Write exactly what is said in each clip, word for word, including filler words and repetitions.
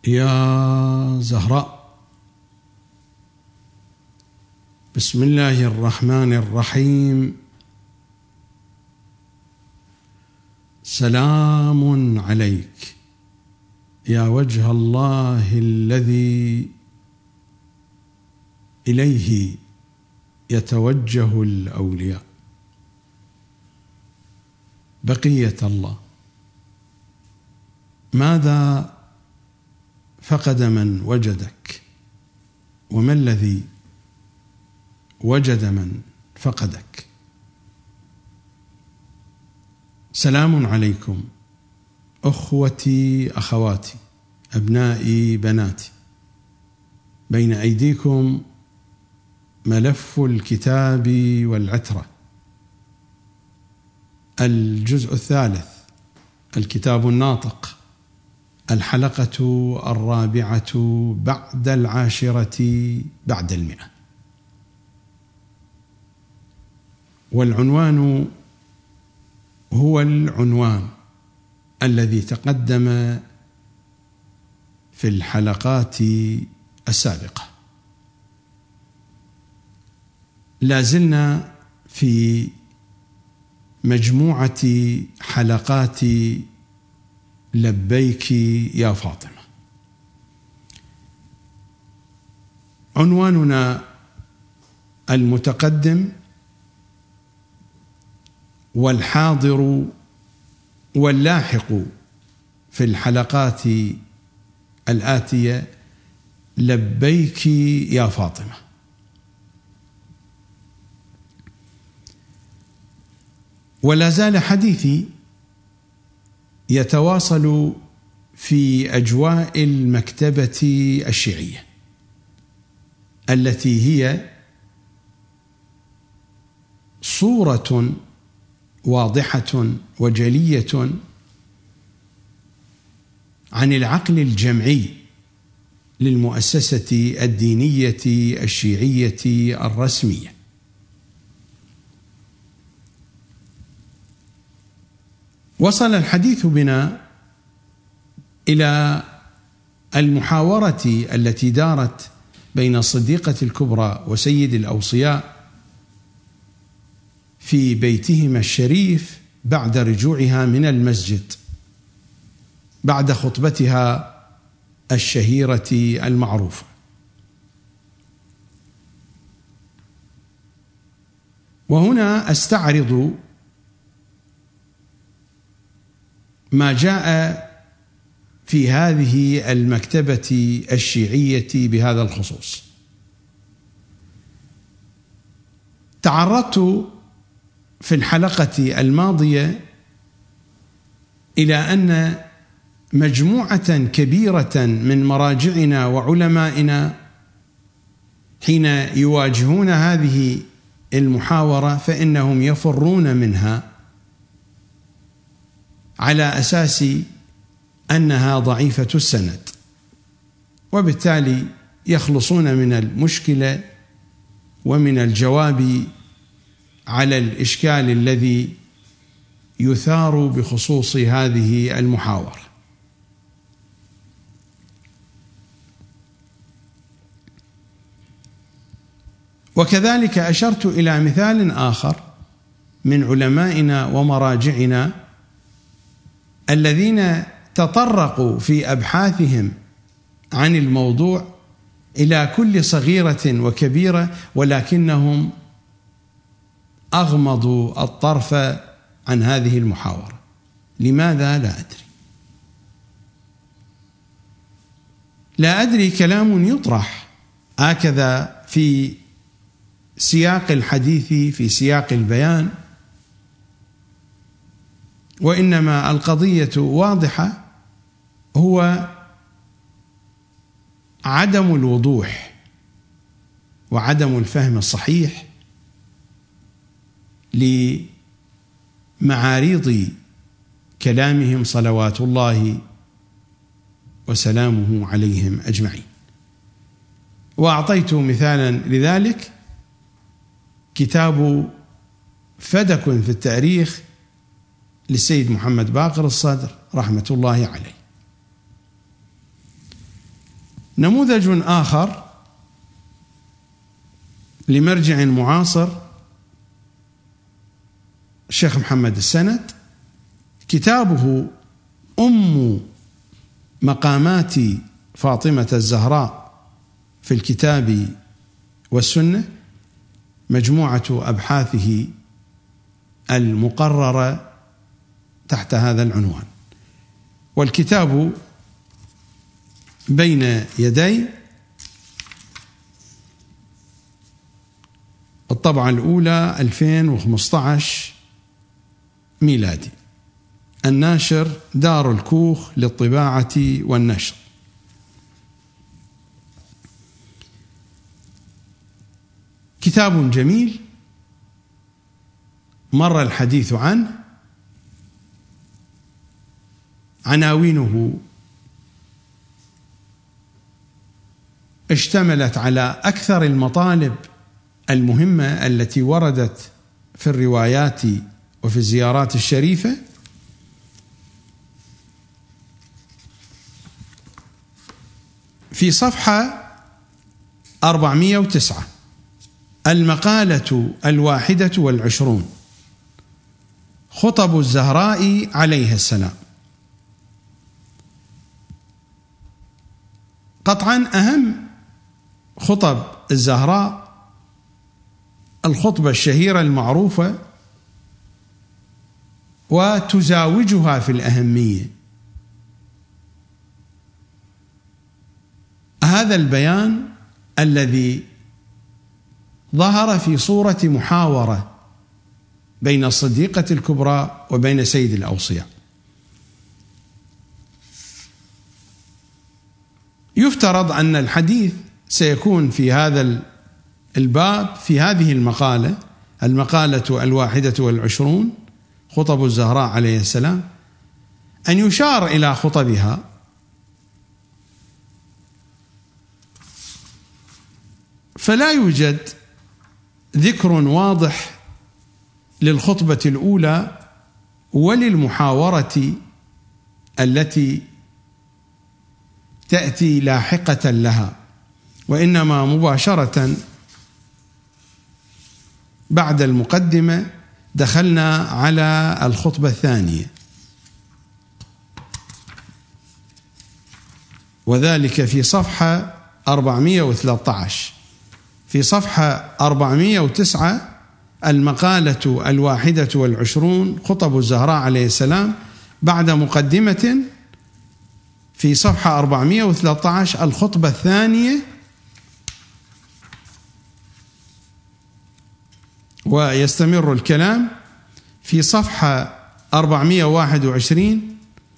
يا زهراء. بسم الله الرحمن الرحيم. سلام عليك يا وجه الله الذي إليه يتوجه الأولياء. بقية الله، ماذا فقد من وجدك؟ وما الذي وجد من فقدك؟ سلام عليكم أخوتي أخواتي أبنائي بناتي. بين أيديكم ملف الكتاب والعترة، الجزء الثالث، الكتاب الناطق، الحلقة الرابعة بعد العاشرة بعد المئة، والعنوان هو العنوان الذي تقدم في الحلقات السابقة. لا زلنا في مجموعة حلقات لبيك يا فاطمة. عنواننا المتقدم والحاضر واللاحق في الحلقات الآتية لبيك يا فاطمة. ولا زال حديثي يتواصل في أجواء المكتبة الشيعية التي هي صورة واضحة وجلية عن العقل الجمعي للمؤسسة الدينية الشيعية الرسمية. وصل الحديث بنا إلى المحاورة التي دارت بين الصديقة الكبرى وسيد الأوصياء في بيتهما الشريف بعد رجوعها من المسجد بعد خطبتها الشهيرة المعروفة. وهنا أستعرض ما جاء في هذه المكتبة الشيعية بهذا الخصوص. تعرضت في الحلقة الماضية إلى أن مجموعة كبيرة من مراجعنا وعلمائنا حين يواجهون هذه المحاورة فإنهم يفرون منها على أساس أنها ضعيفة السند، وبالتالي يخلصون من المشكلة ومن الجواب على الإشكال الذي يثار بخصوص هذه المحاورة. وكذلك أشرت إلى مثال آخر من علمائنا ومراجعنا الذين تطرقوا في أبحاثهم عن الموضوع إلى كل صغيرة وكبيرة، ولكنهم أغمضوا الطرف عن هذه المحاورة. لماذا؟ لا أدري. لا أدري كلام يطرح هكذا في سياق الحديث، في سياق البيان، وإنما القضية واضحة، هو عدم الوضوح وعدم الفهم الصحيح لمعاريض كلامهم صلوات الله وسلامه عليهم أجمعين. وأعطيت مثالا لذلك كتاب فدك في التاريخ للسيد محمد باقر الصدر رحمة الله عليه. نموذج آخر لمرجع معاصر الشيخ محمد السند، كتابه أم مقامات فاطمة الزهراء في الكتاب والسنة، مجموعة أبحاثه المقررة تحت هذا العنوان. والكتاب بين يدي، الطبعة الأولى ألفين وخمسة عشر ميلادي، الناشر دار الكوخ للطباعة والنشر. كتاب جميل مر الحديث عنه، عناوينه اشتملت على أكثر المطالب المهمة التي وردت في الروايات وفي الزيارات الشريفة. في صفحة أربعمائة وتسعة المقالة الواحدة والعشرون، خطب الزهراء عليها السلام. قطعا أهم خطب الزهراء الخطبة الشهيرة المعروفة وتزاوجها في الأهمية. هذا البيان الذي ظهر في صورة محاورة بين الصديقة الكبرى وبين سيد الأوصياء. يفترض أن الحديث سيكون في هذا الباب في هذه المقالة، المقالة الواحدة والعشرون، خطب الزهراء عليه السلام، أن يشار إلى خطبها فلا يوجد ذكر واضح للخطبة الأولى وللمحاورة التي تأتي لاحقة لها، وإنما مباشرة بعد المقدمة دخلنا على الخطبة الثانية، وذلك في صفحة أربعمائة وثلاثة عشر. في صفحة أربعمائة وتسعة المقالة الواحدة والعشرون، خطب الزهراء عليه السلام، بعد مقدمة في صفحة أربعمائة وثلاثة عشر الخطبة الثانية، ويستمر الكلام في صفحة أربعمائة وواحد وعشرين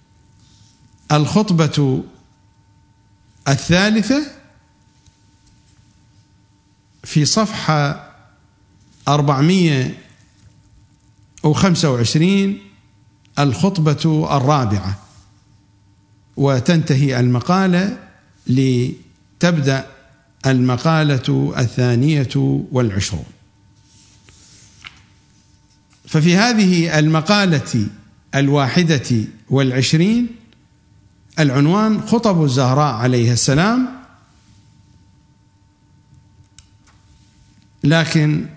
الخطبة الثالثة، في صفحة أربعمائة وخمسة وعشرين الخطبة الرابعة، وتنتهي المقالة لتبدأ المقالة الثانية والعشرون. ففي هذه المقالة الواحدة والعشرين العنوان خطب الزهراء عليه السلام، لكن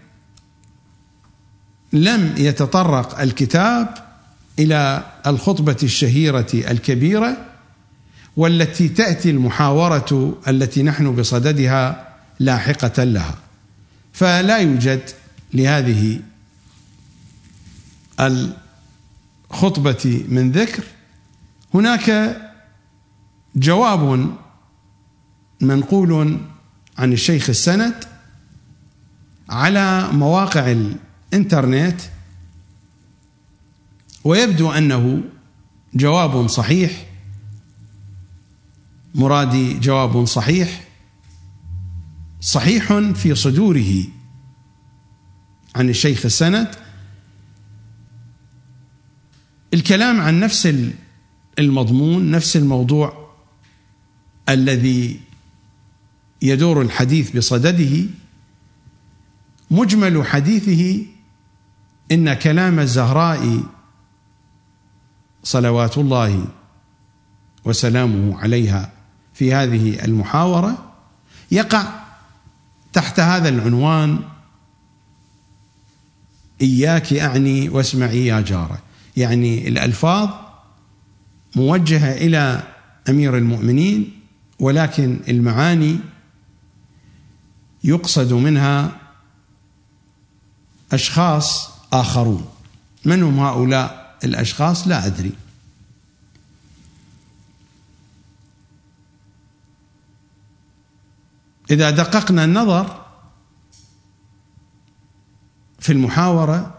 لم يتطرق الكتاب إلى الخطبة الشهيرة الكبيرة والتي تأتي المحاورة التي نحن بصددها لاحقة لها، فلا يوجد لهذه الخطبة من ذكر. هناك جواب منقول عن الشيخ السند على مواقع الإنترنت، ويبدو أنه جواب صحيح، مرادي جواب صحيح صحيح في صدوره عن الشيخ السند، الكلام عن نفس المضمون، نفس الموضوع الذي يدور الحديث بصدده. مجمل حديثه إن كلام الزهراء صلوات الله وسلامه عليها في هذه المحاورة يقع تحت هذا العنوان: إياك أعني واسمعي يا جارة. يعني الألفاظ موجهة إلى أمير المؤمنين، ولكن المعاني يقصد منها أشخاص آخرون. من هم هؤلاء الأشخاص؟ لا أدري. إذا دققنا النظر في المحاورة،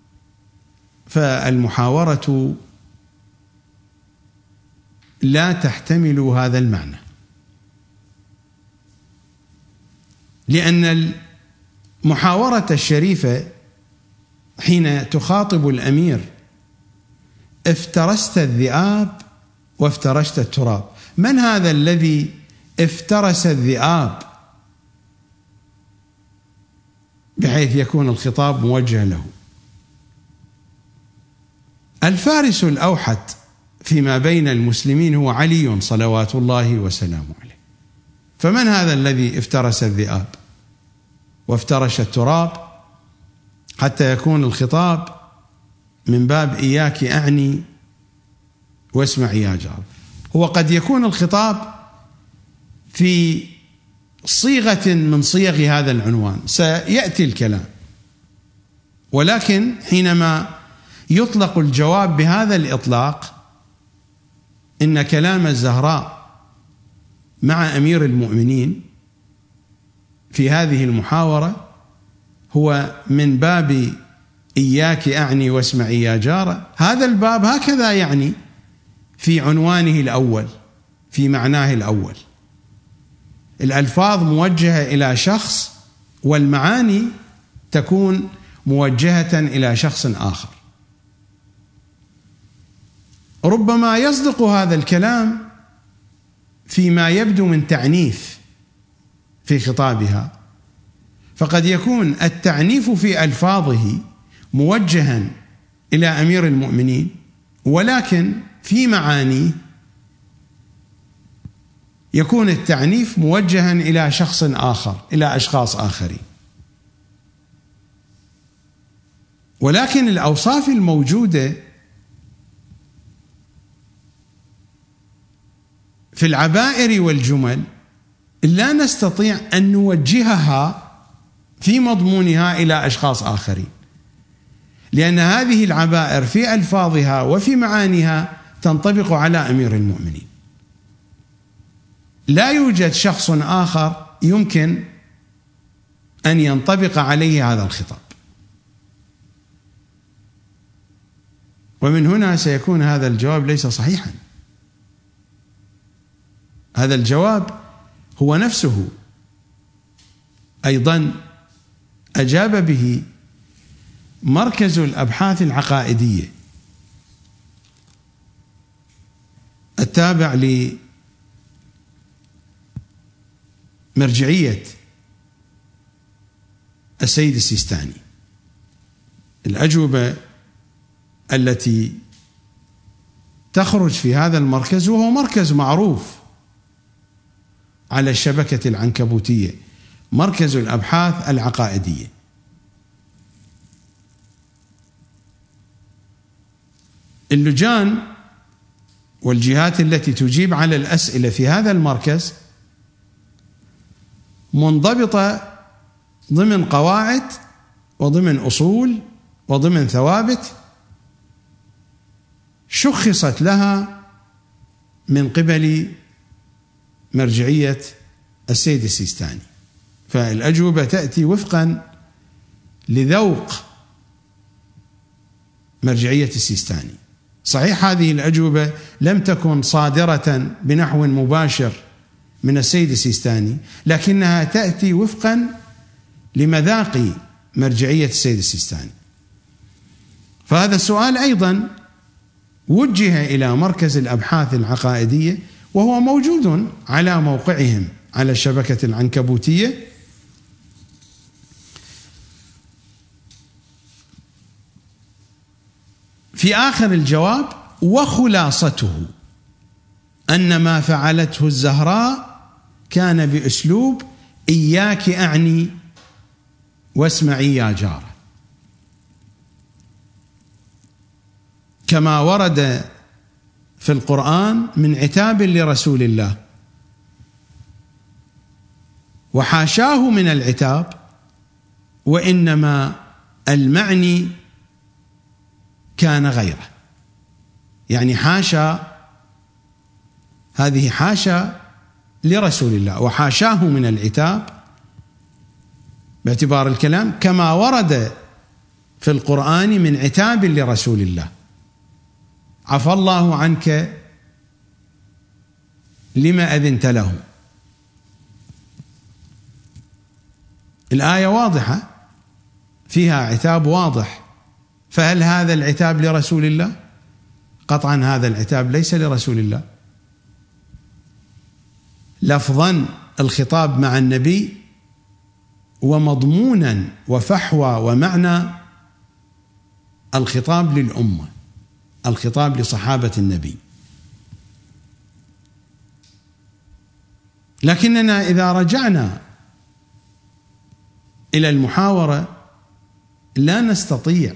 فالمحاورة لا تحتمل هذا المعنى، لأن المحاورة الشريفة حين تخاطب الأمير: افترست الذئاب وافترشت التراب. من هذا الذي افترس الذئاب بحيث يكون الخطاب موجه له؟ الفارس الأوحد فيما بين المسلمين هو علي صلوات الله وسلامه عليه. فمن هذا الذي افترس الذئاب وافترش التراب حتى يكون الخطاب من باب إياك أعني واسمعي يا جار؟ هو قد يكون الخطاب في صيغة من صيغ هذا العنوان، سيأتي الكلام، ولكن حينما يطلق الجواب بهذا الإطلاق: إن كلام الزهراء مع أمير المؤمنين في هذه المحاورة هو من باب إياك أعني واسمعي يا جارة، هذا الباب هكذا يعني في عنوانه الأول، في معناه الأول. الألفاظ موجهة إلى شخص، والمعاني تكون موجهة إلى شخص آخر. ربما يصدق هذا الكلام فيما يبدو من تعنيف في خطابها، فقد يكون التعنيف في ألفاظه موجها إلى أمير المؤمنين، ولكن في معانيه يكون التعنيف موجها إلى شخص آخر، إلى أشخاص آخرين. ولكن الأوصاف الموجودة في العبائر والجمل لا نستطيع أن نوجهها في مضمونها إلى أشخاص آخرين، لأن هذه العبائر في ألفاظها وفي معانيها تنطبق على أمير المؤمنين. لا يوجد شخص آخر يمكن أن ينطبق عليه هذا الخطاب، ومن هنا سيكون هذا الجواب ليس صحيحا. هذا الجواب هو نفسه أيضا أجاب به مركز الأبحاث العقائدية التابع لمرجعية السيد السيستاني. الأجوبة التي تخرج في هذا المركز، وهو مركز معروف على الشبكة العنكبوتية، مركز الأبحاث العقائدية، اللجان والجهات التي تجيب على الأسئلة في هذا المركز منضبطة ضمن قواعد وضمن أصول وضمن ثوابت شخصت لها من قبل مرجعية السيد السيستاني. فالأجوبة تأتي وفقا لذوق مرجعية السيستاني. صحيح هذه الأجوبة لم تكن صادرة بنحو مباشر من السيد السيستاني، لكنها تأتي وفقا لمذاق مرجعية السيد السيستاني. فهذا السؤال أيضا وجه إلى مركز الأبحاث العقائدية، وهو موجود على موقعهم على الشبكة العنكبوتية. في آخر الجواب: وخلاصته أن ما فعلته الزهراء كان بأسلوب إياك أعني واسمعي يا جارة، كما ورد في القرآن من عتاب لرسول الله، وحاشاه من العتاب، وإنما المعني كان غيره، يعني حاشا، هذه حاشا لرسول الله وحاشاه من العتاب باعتبار الكلام كما ورد في القرآن من عتاب لرسول الله. عفى الله عنك لما أذنت لهم. الآية واضحة فيها عتاب واضح، فهل هذا العتاب لرسول الله؟ قطعا هذا العتاب ليس لرسول الله. لفظا الخطاب مع النبي، ومضمونا وفحوى ومعنى الخطاب للأمة، الخطاب لصحابة النبي. لكننا إذا رجعنا إلى المحاورة لا نستطيع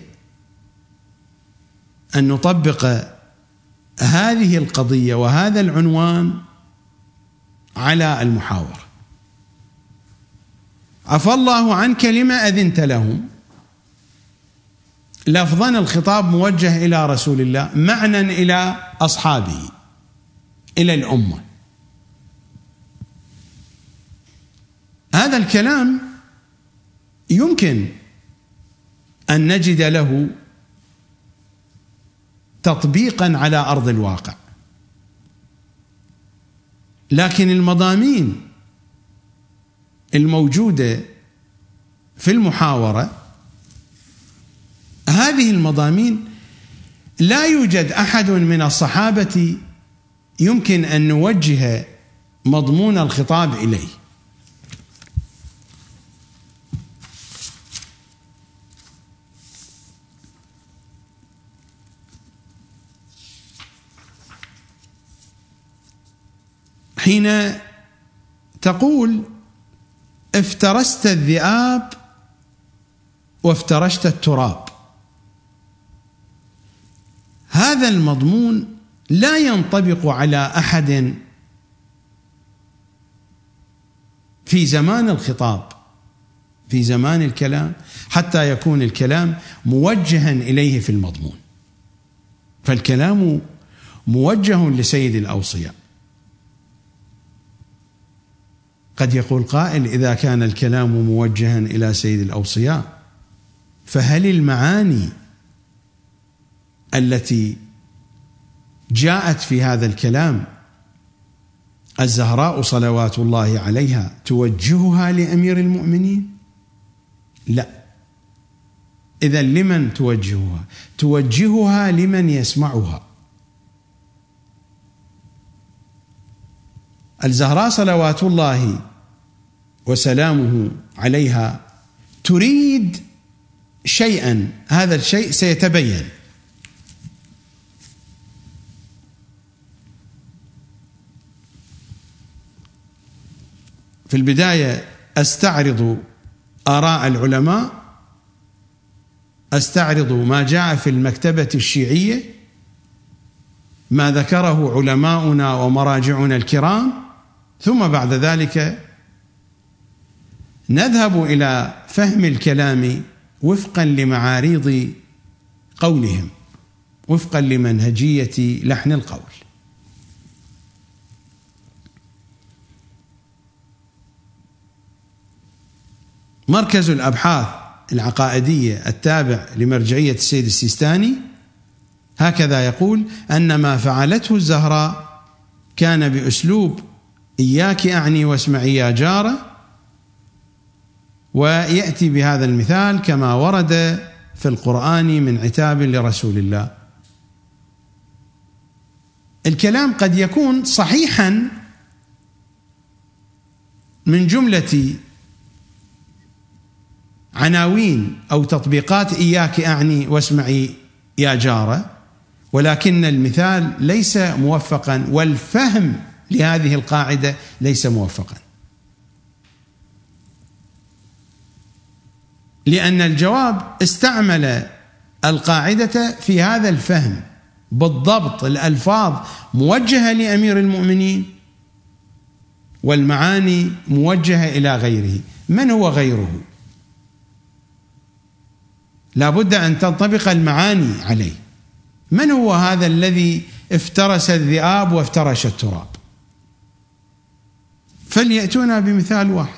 أن نطبق هذه القضية وهذا العنوان على المحاورة. عفى الله عنك لما أذنت لهم، لفظا الخطاب موجه إلى رسول الله، معنى إلى أصحابه، إلى الأمة. هذا الكلام يمكن أن نجد له تطبيقا على أرض الواقع، لكن المضامين الموجودة في المحاورة، هذه المضامين لا يوجد أحد من الصحابة يمكن أن نوجه مضمون الخطاب إليه. حين تقول افترست الذئاب وافترشت التراب، هذا المضمون لا ينطبق على أحد في زمان الخطاب، في زمان الكلام، حتى يكون الكلام موجها إليه في المضمون. فالكلام موجه لسيد الأوصياء. قد يقول قائل إذا كان الكلام موجها إلى سيد الأوصياء، فهل المعاني التي جاءت في هذا الكلام الزهراء صلوات الله عليها توجهها لأمير المؤمنين؟ لا. إذن لمن توجهها؟ توجهها لمن يسمعها. الزهراء صلوات الله وسلامه عليها تريد شيئا، هذا الشيء سيتبين. في البداية أستعرض آراء العلماء، أستعرض ما جاء في المكتبة الشيعية، ما ذكره علماؤنا ومراجعنا الكرام، ثم بعد ذلك نذهب إلى فهم الكلام وفقا لمعاريض قولهم، وفقا لمنهجية لحن القول. مركز الأبحاث العقائدية التابع لمرجعية السيد السيستاني هكذا يقول: أن ما فعلته الزهراء كان بأسلوب إياك أعني واسمعي يا جارة، ويأتي بهذا المثال كما ورد في القرآن من عتاب لرسول الله. الكلام قد يكون صحيحا من جملة عناوين أو تطبيقات إياك أعني واسمعي يا جارة، ولكن المثال ليس موفقا، والفهم لهذه القاعدة ليس موفقا، لأن الجواب استعمل القاعدة في هذا الفهم بالضبط، الألفاظ موجهة لأمير المؤمنين والمعاني موجهة إلى غيره. من هو غيره؟ لا بد أن تنطبق المعاني عليه. من هو هذا الذي افترس الذئاب وافترش التراب؟ فليأتونا بمثال واحد.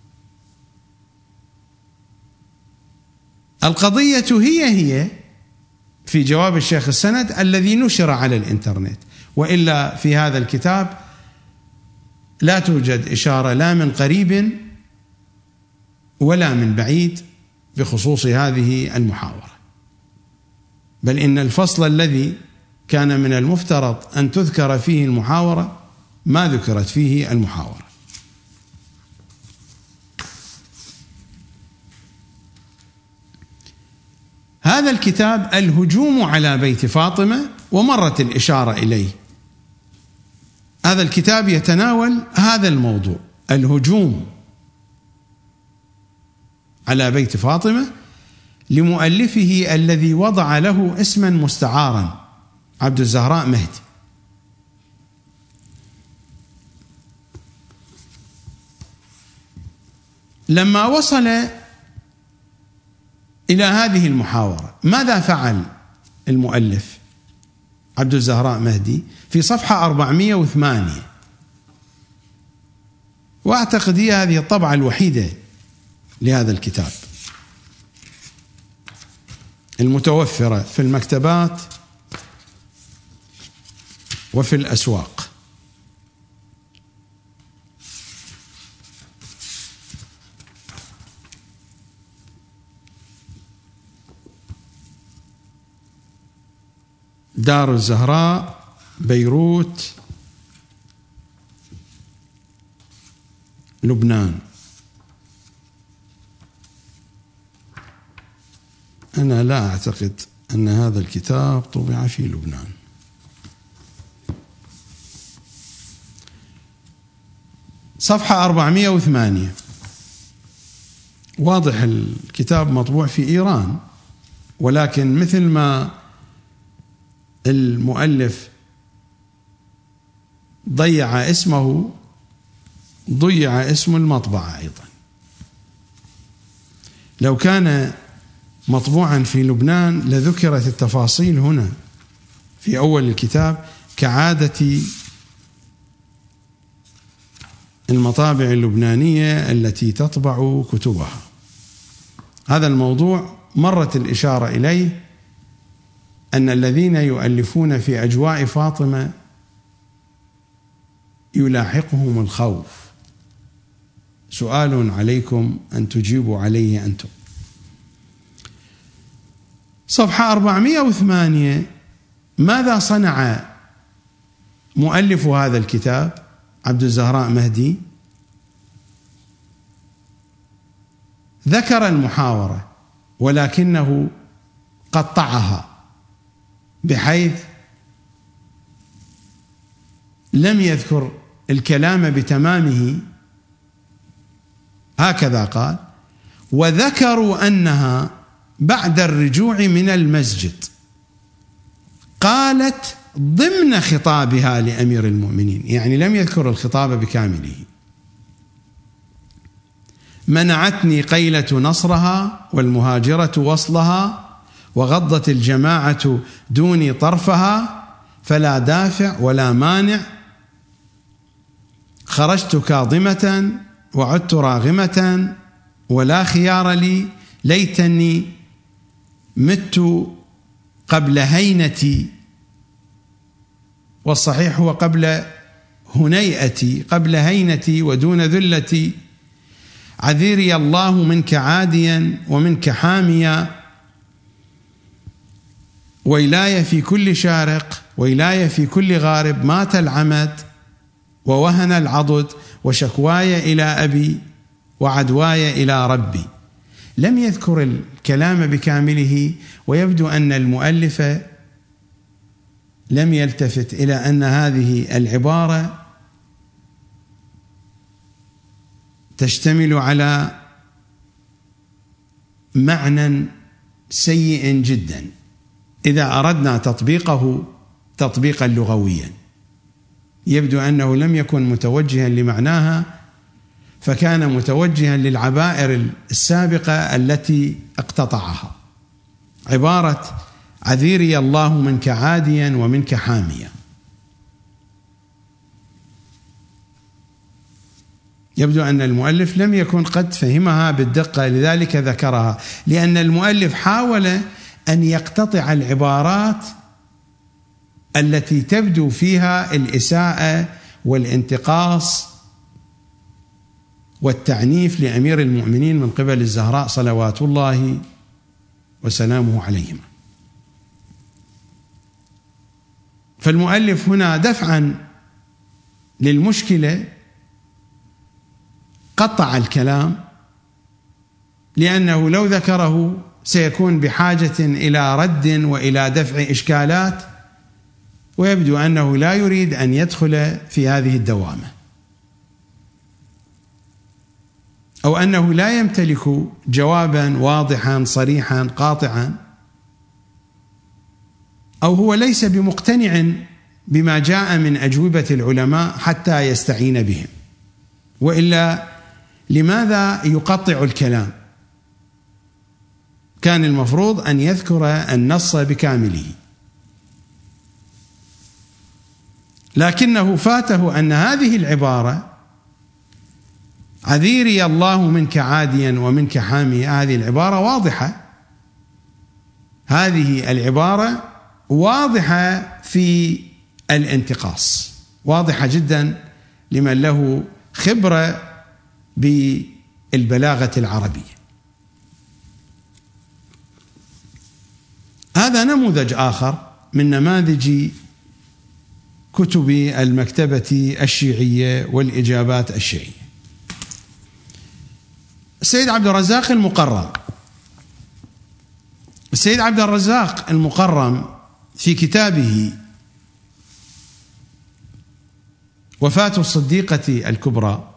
القضية هي هي في جواب الشيخ السند الذي نشر على الإنترنت، وإلا في هذا الكتاب لا توجد إشارة لا من قريب ولا من بعيد بخصوص هذه المحاورة، بل إن الفصل الذي كان من المفترض أن تذكر فيه المحاورة ما ذكرت فيه المحاورة. هذا الكتاب الهجوم على بيت فاطمة، ومرت الإشارة إليه. هذا الكتاب يتناول هذا الموضوع، الهجوم على بيت فاطمة، لمؤلفه الذي وضع له اسما مستعارا، عبد الزهراء مهدي. لما وصل إلى هذه المحاورة ماذا فعل المؤلف عبد الزهراء مهدي؟ في صفحة أربعمائة وثمانية، وأعتقد هي هذه الطبعة الوحيدة لهذا الكتاب المتوفرة في المكتبات وفي الأسواق. دار الزهراء، بيروت، لبنان. أنا لا أعتقد أن هذا الكتاب طبع في لبنان. صفحة أربعمائة وثمانية، واضح الكتاب مطبوع في إيران، ولكن مثل ما المؤلف ضيع اسمه ضيع اسم المطبعة أيضا. لو كان مطبوعا في لبنان لذكرت التفاصيل هنا في أول الكتاب كعادة المطابع اللبنانية التي تطبع كتبها. هذا الموضوع مرت الإشارة إليه، أن الذين يؤلفون في أجواء فاطمة يلاحقهم الخوف. سؤال عليكم أن تجيبوا عليه أنتم. صفحة أربعمائة وثمانية، ماذا صنع مؤلف هذا الكتاب عبد الزهراء مهدي؟ ذكر المحاورة ولكنه قطعها، بحيث لم يذكر الكلام بتمامه. هكذا قال: وذكروا أنها بعد الرجوع من المسجد قالت ضمن خطابها لأمير المؤمنين، يعني لم يذكر الخطاب بكامله: منعتني قيلة نصرها والمهاجرة وصلها، وغضت الجماعة دوني طرفها، فلا دافع ولا مانع، خرجت كاظمة وعدت راغمة، ولا خيار لي، ليتني مت قبل هينتي، والصحيح هو قبل هنيئتي، قبل هينتي ودون ذلتي، عذيري الله منك عاديا ومنك حاميا، ويلاي في كل شارق ويلاي في كل غارب، مات العمد ووهن العضد، وشكواي إلى أبي وعدواي إلى ربي. لم يذكر الكلام بكامله، ويبدو أن المؤلف لم يلتفت إلى أن هذه العبارة تشتمل على معنى سيء جدا إذا أردنا تطبيقه تطبيقا لغويا. يبدو أنه لم يكن متوجها لمعناها، فكان متوجها للعبائر السابقة التي اقتطعها. عبارة عذيري الله منك عاديا ومنك حاميا، يبدو أن المؤلف لم يكن قد فهمها بالدقة، لذلك ذكرها، لأن المؤلف حاول أن يقتطع العبارات التي تبدو فيها الإساءة والانتقاص والتعنيف لأمير المؤمنين من قبل الزهراء صلوات الله وسلامه عليهما. فالمؤلف هنا دفعا للمشكلة قطع الكلام، لأنه لو ذكره سيكون بحاجة إلى رد وإلى دفع إشكالات، ويبدو أنه لا يريد أن يدخل في هذه الدوامة، أو أنه لا يمتلك جوابا واضحا صريحا قاطعا، أو هو ليس بمقتنع بما جاء من أجوبة العلماء حتى يستعين بهم. وإلا لماذا يقطع الكلام؟ كان المفروض أن يذكر النص بكامله، لكنه فاته أن هذه العبارة عذيري الله منك عاديا ومنك حاميا، هذه العبارة واضحة، هذه العبارة واضحة في الانتقاص، واضحة جدا لمن له خبرة بالبلاغة العربية. هذا نموذج آخر من نماذج كتب المكتبة الشيعية والإجابات الشيعية. السيد عبد الرزاق المقرم السيد عبد الرزاق المقرم في كتابه وفاة الصديقة الكبرى،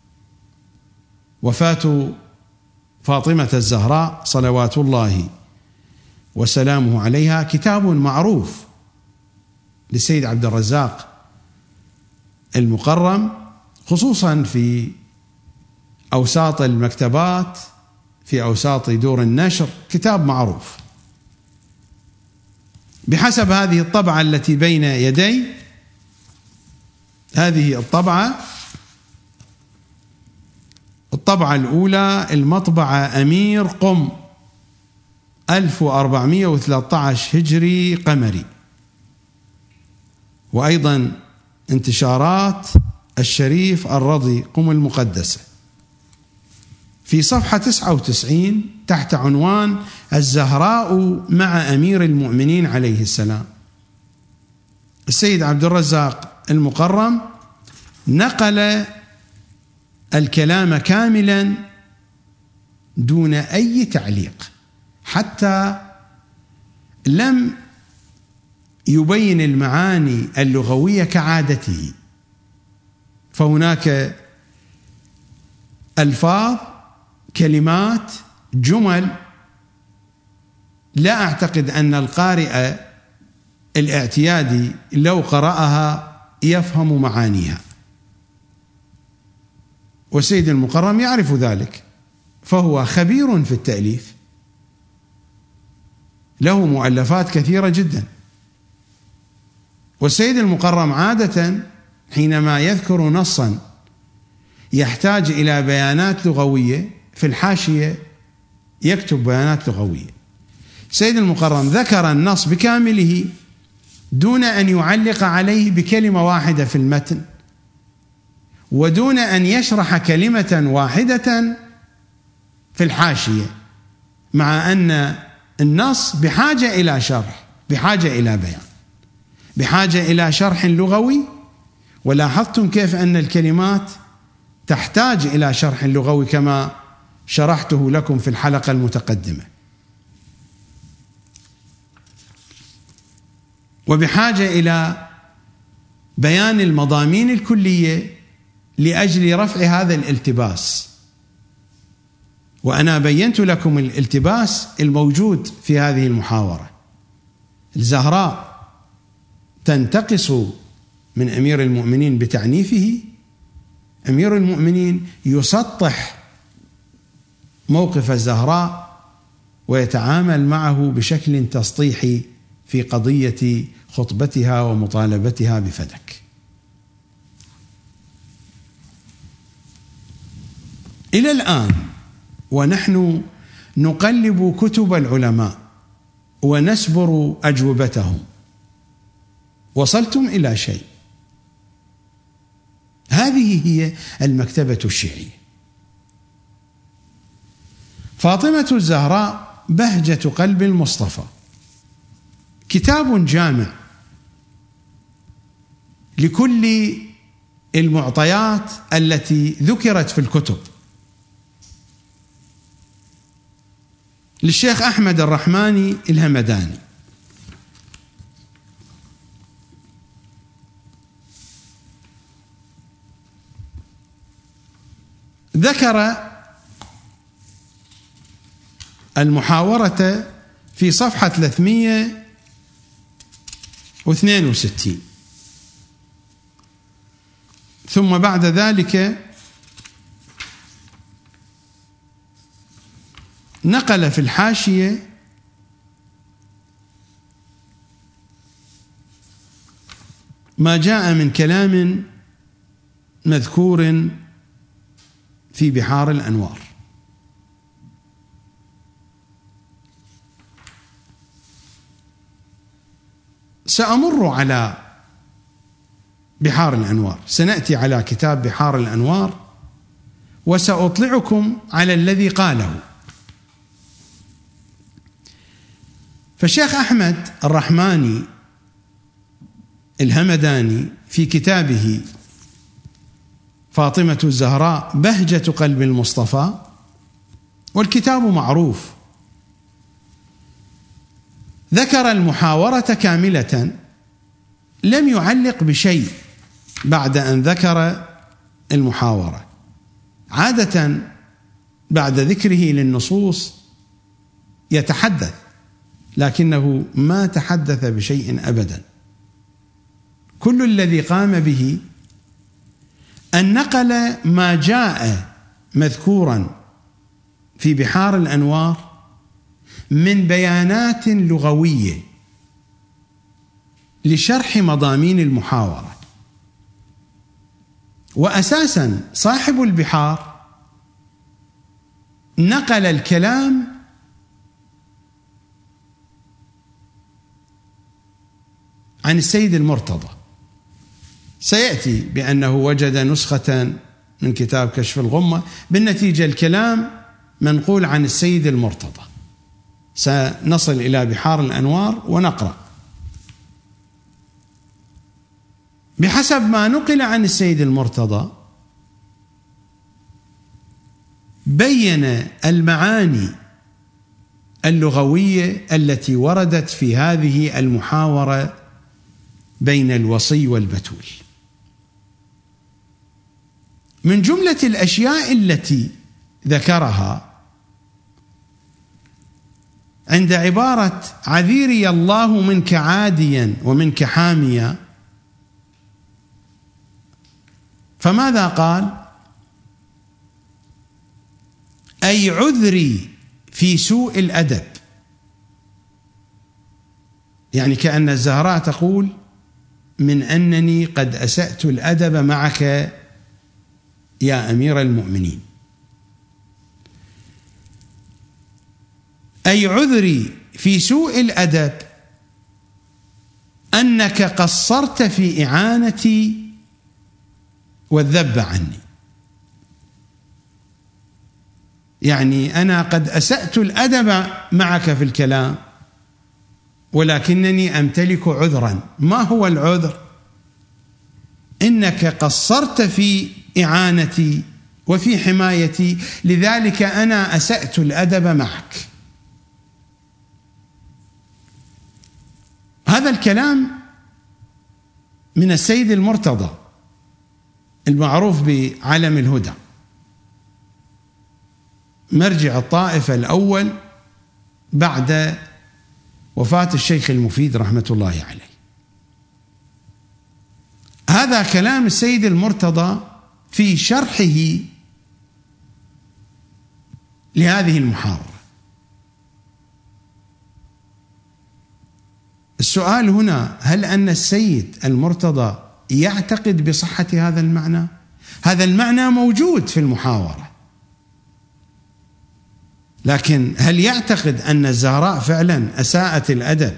وفاة فاطمة الزهراء صلوات الله وسلامه عليها، كتاب معروف للسيد عبد الرزاق المقرم، خصوصا في أوساط المكتبات، في أوساط دور النشر، كتاب معروف. بحسب هذه الطبعة التي بين يدي، هذه الطبعة الطبعة الأولى المطبعة أمير قم ألف وأربعمائة وثلاثة عشر هجري قمري، وأيضا انتشارات الشريف الرضي قم المقدسة، في صفحة تسعة وتسعين تحت عنوان الزهراء مع أمير المؤمنين عليه السلام. السيد عبد الرزاق المقرم نقل الكلام كاملا دون أي تعليق، حتى لم يبين المعاني اللغوية كعادته، فهناك ألفاظ، كلمات، جمل لا أعتقد أن القارئ الاعتيادي لو قرأها يفهم معانيها، والسيد المقرم يعرف ذلك، فهو خبير في التأليف، له مؤلفات كثيرة جدا. والسيد المقرم عادة حينما يذكر نصا يحتاج إلى بيانات لغوية في الحاشية يكتب بيانات لغوية. السيد المقرم ذكر النص بكامله دون أن يعلق عليه بكلمة واحدة في المتن، ودون أن يشرح كلمة واحدة في الحاشية، مع أن النص بحاجة إلى شرح، بحاجة إلى بيان، بحاجة إلى شرح لغوي. ولاحظتم كيف أن الكلمات تحتاج إلى شرح لغوي كما شرحته لكم في الحلقة المتقدمة. وبحاجة إلى بيان المضامين الكلية لأجل رفع هذا الالتباس. وأنا بينت لكم الالتباس الموجود في هذه المحاورة. الزهراء تنتقص من أمير المؤمنين بتعنيفه، أمير المؤمنين يسطح موقف الزهراء ويتعامل معه بشكل تسطيحي في قضية خطبتها ومطالبتها بفدك. إلى الآن ونحن نقلب كتب العلماء ونسبر أجوبتهم، وصلتم إلى شيء. هذه هي المكتبة الشيعية. فاطمة الزهراء بهجة قلب المصطفى كتاب جامع لكل المعطيات التي ذكرت في الكتب. للشيخ أحمد الرحماني الهمداني، ذكر المحاورة في صفحة ثلاثمئة واثنين وستين، ثم بعد ذلك نقل في الحاشية ما جاء من كلام مذكور في بحار الأنوار. سأمر على بحار الأنوار، سنأتي على كتاب بحار الأنوار وسأطلعكم على الذي قاله. فالشيخ أحمد الرحماني الهمداني في كتابه فاطمة الزهراء بهجة قلب المصطفى، والكتاب معروف، ذكر المحاورة كاملة، لم يعلق بشيء بعد أن ذكر المحاورة. عادة بعد ذكره للنصوص يتحدث، لكنه ما تحدث بشيء أبدا. كل الذي قام به أن نقل ما جاء مذكورا في بحار الأنوار من بيانات لغوية لشرح مضامين المحاورة. وأساسا صاحب البحار نقل الكلام عن السيد المرتضى. سيأتي بأنه وجد نسخة من كتاب كشف الغمة، بالنتيجة الكلام منقول عن السيد المرتضى. سنصل إلى بحار الأنوار ونقرأ. بحسب ما نقل عن السيد المرتضى بين المعاني اللغوية التي وردت في هذه المحاورة بين الوصي والبتول. من جملة الأشياء التي ذكرها عند عبارة عذيري الله منك عاديا ومنك حاميا، فماذا قال؟ أي عذري في سوء الأدب. يعني كأن الزهراء تقول من أنني قد أسأت الأدب معك يا أمير المؤمنين. أي عذري في سوء الأدب أنك قصرت في إعانتي والذب عني. يعني أنا قد أسأت الأدب معك في الكلام، ولكنني أمتلك عذرا. ما هو العذر؟ إنك قصرت في إعانتي وفي حمايتي، لذلك أنا أسأت الأدب معك. هذا الكلام من السيد المرتضى المعروف بعلم الهدى، مرجع الطائفة الأول بعد وفاة الشيخ المفيد رحمة الله عليه. هذا كلام السيد المرتضى في شرحه لهذه المحاضرة. السؤال هنا: هل أن السيد المرتضى يعتقد بصحة هذا المعنى؟ هذا المعنى موجود في المحاورة، لكن هل يعتقد أن الزهراء فعلا أساءت الأدب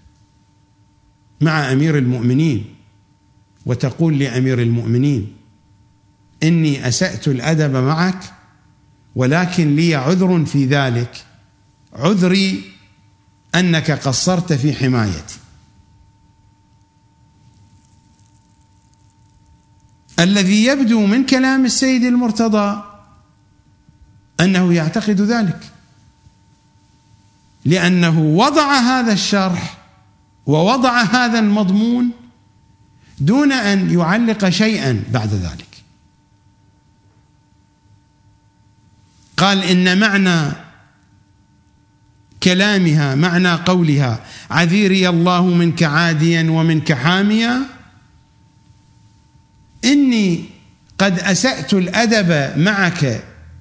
مع أمير المؤمنين وتقول لأمير المؤمنين إني أسأت الأدب معك ولكن لي عذر في ذلك، عذري أنك قصرت في حمايتي؟ الذي يبدو من كلام السيد المرتضى أنه يعتقد ذلك، لأنه وضع هذا الشرح ووضع هذا المضمون دون أن يعلق شيئا بعد ذلك. قال إن معنى كلامها، معنى قولها عذيري الله منك عاديا ومنك حاميا، إني قد أسأت الأدب معك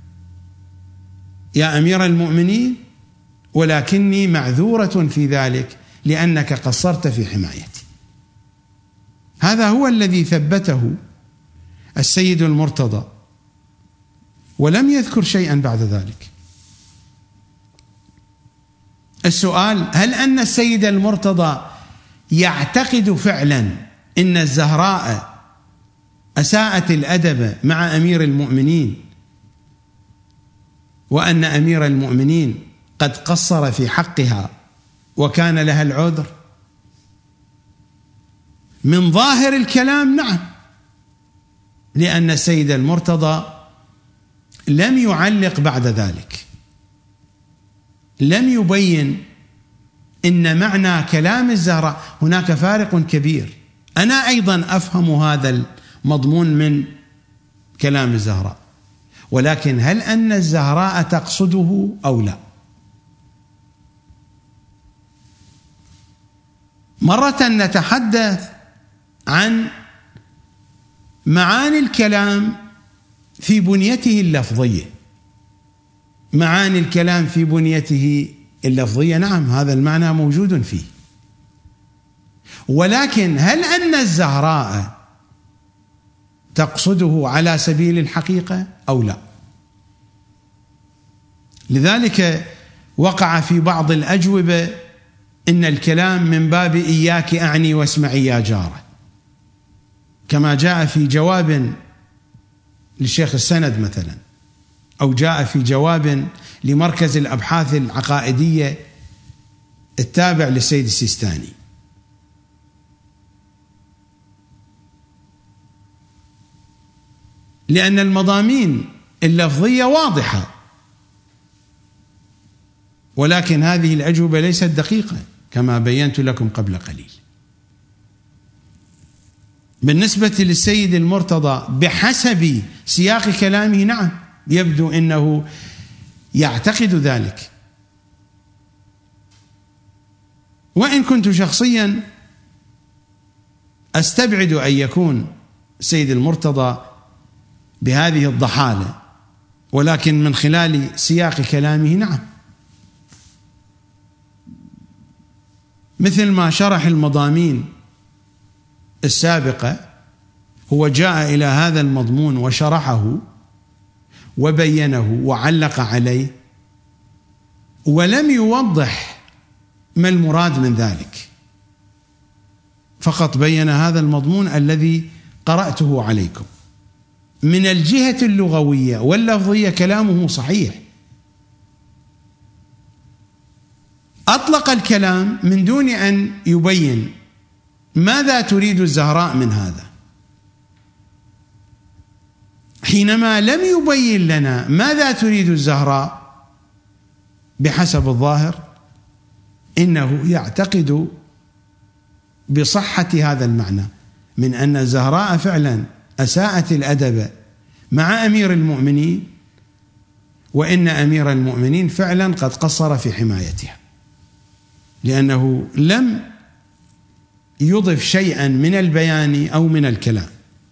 يا أمير المؤمنين ولكني معذورة في ذلك لأنك قصرت في حمايتي. هذا هو الذي ثبته السيد المرتضى ولم يذكر شيئا بعد ذلك. السؤال: هل أن السيد المرتضى يعتقد فعلا إن الزهراء أساءت الأدب مع أمير المؤمنين وأن أمير المؤمنين قد قصر في حقها وكان لها العذر؟ من ظاهر الكلام نعم، لأن السيد المرتضى لم يعلق بعد ذلك، لم يبين إن معنى كلام الزهراء هناك فارق كبير. أنا أيضا أفهم هذا المضمون من كلام الزهراء، ولكن هل أن الزهراء تقصده أو لا؟ مرة نتحدث عن معاني الكلام في بنيته اللفظية. معاني الكلام في بنيته اللفظية نعم، هذا المعنى موجود فيه، ولكن هل أن الزهراء تقصده على سبيل الحقيقة أو لا؟ لذلك وقع في بعض الأجوبة إن الكلام من باب إياك أعني واسمعي يا جارة، كما جاء في جواب للشيخ السند مثلا، أو جاء في جواب لمركز الأبحاث العقائدية التابع للسيد السيستاني. لأن المضامين اللفظية واضحة، ولكن هذه الأجوبة ليست دقيقة كما بينت لكم قبل قليل. بالنسبة للسيد المرتضى بحسب سياق كلامه نعم، يبدو أنه يعتقد ذلك، وإن كنت شخصيا أستبعد أن يكون السيد المرتضى بهذه الضحالة، ولكن من خلال سياق كلامه نعم، مثل ما شرح المضامين السابقة، هو جاء إلى هذا المضمون وشرحه وبينه وعلق عليه، ولم يوضح ما المراد من ذلك، فقط بين هذا المضمون الذي قرأته عليكم. من الجهة اللغوية واللفظية كلامه صحيح، أطلق الكلام من دون أن يبين ماذا تريد الزهراء من هذا. حينما لم يبين لنا ماذا تريد الزهراء بحسب الظاهر، إنه يعتقد بصحة هذا المعنى من أن الزهراء فعلا أساءت الأدب مع أمير المؤمنين، وإن أمير المؤمنين فعلا قد قصر في حمايتها، لأنه لم يضف شيئا من البيان أو من الكلام،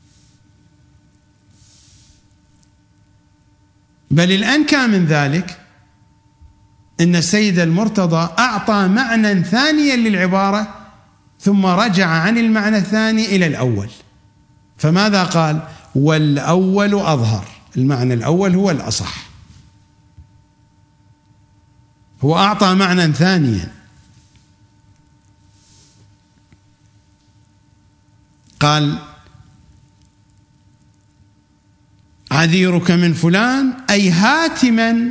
بل الأنكى من ذلك إن السيد المرتضى أعطى معنى ثانيا للعبارة ثم رجع عن المعنى الثاني إلى الأول. فماذا قال؟ والأول أظهر، المعنى الأول هو الأصح. هو أعطى معنى ثانيا، قال عذيرك من فلان أي هاتما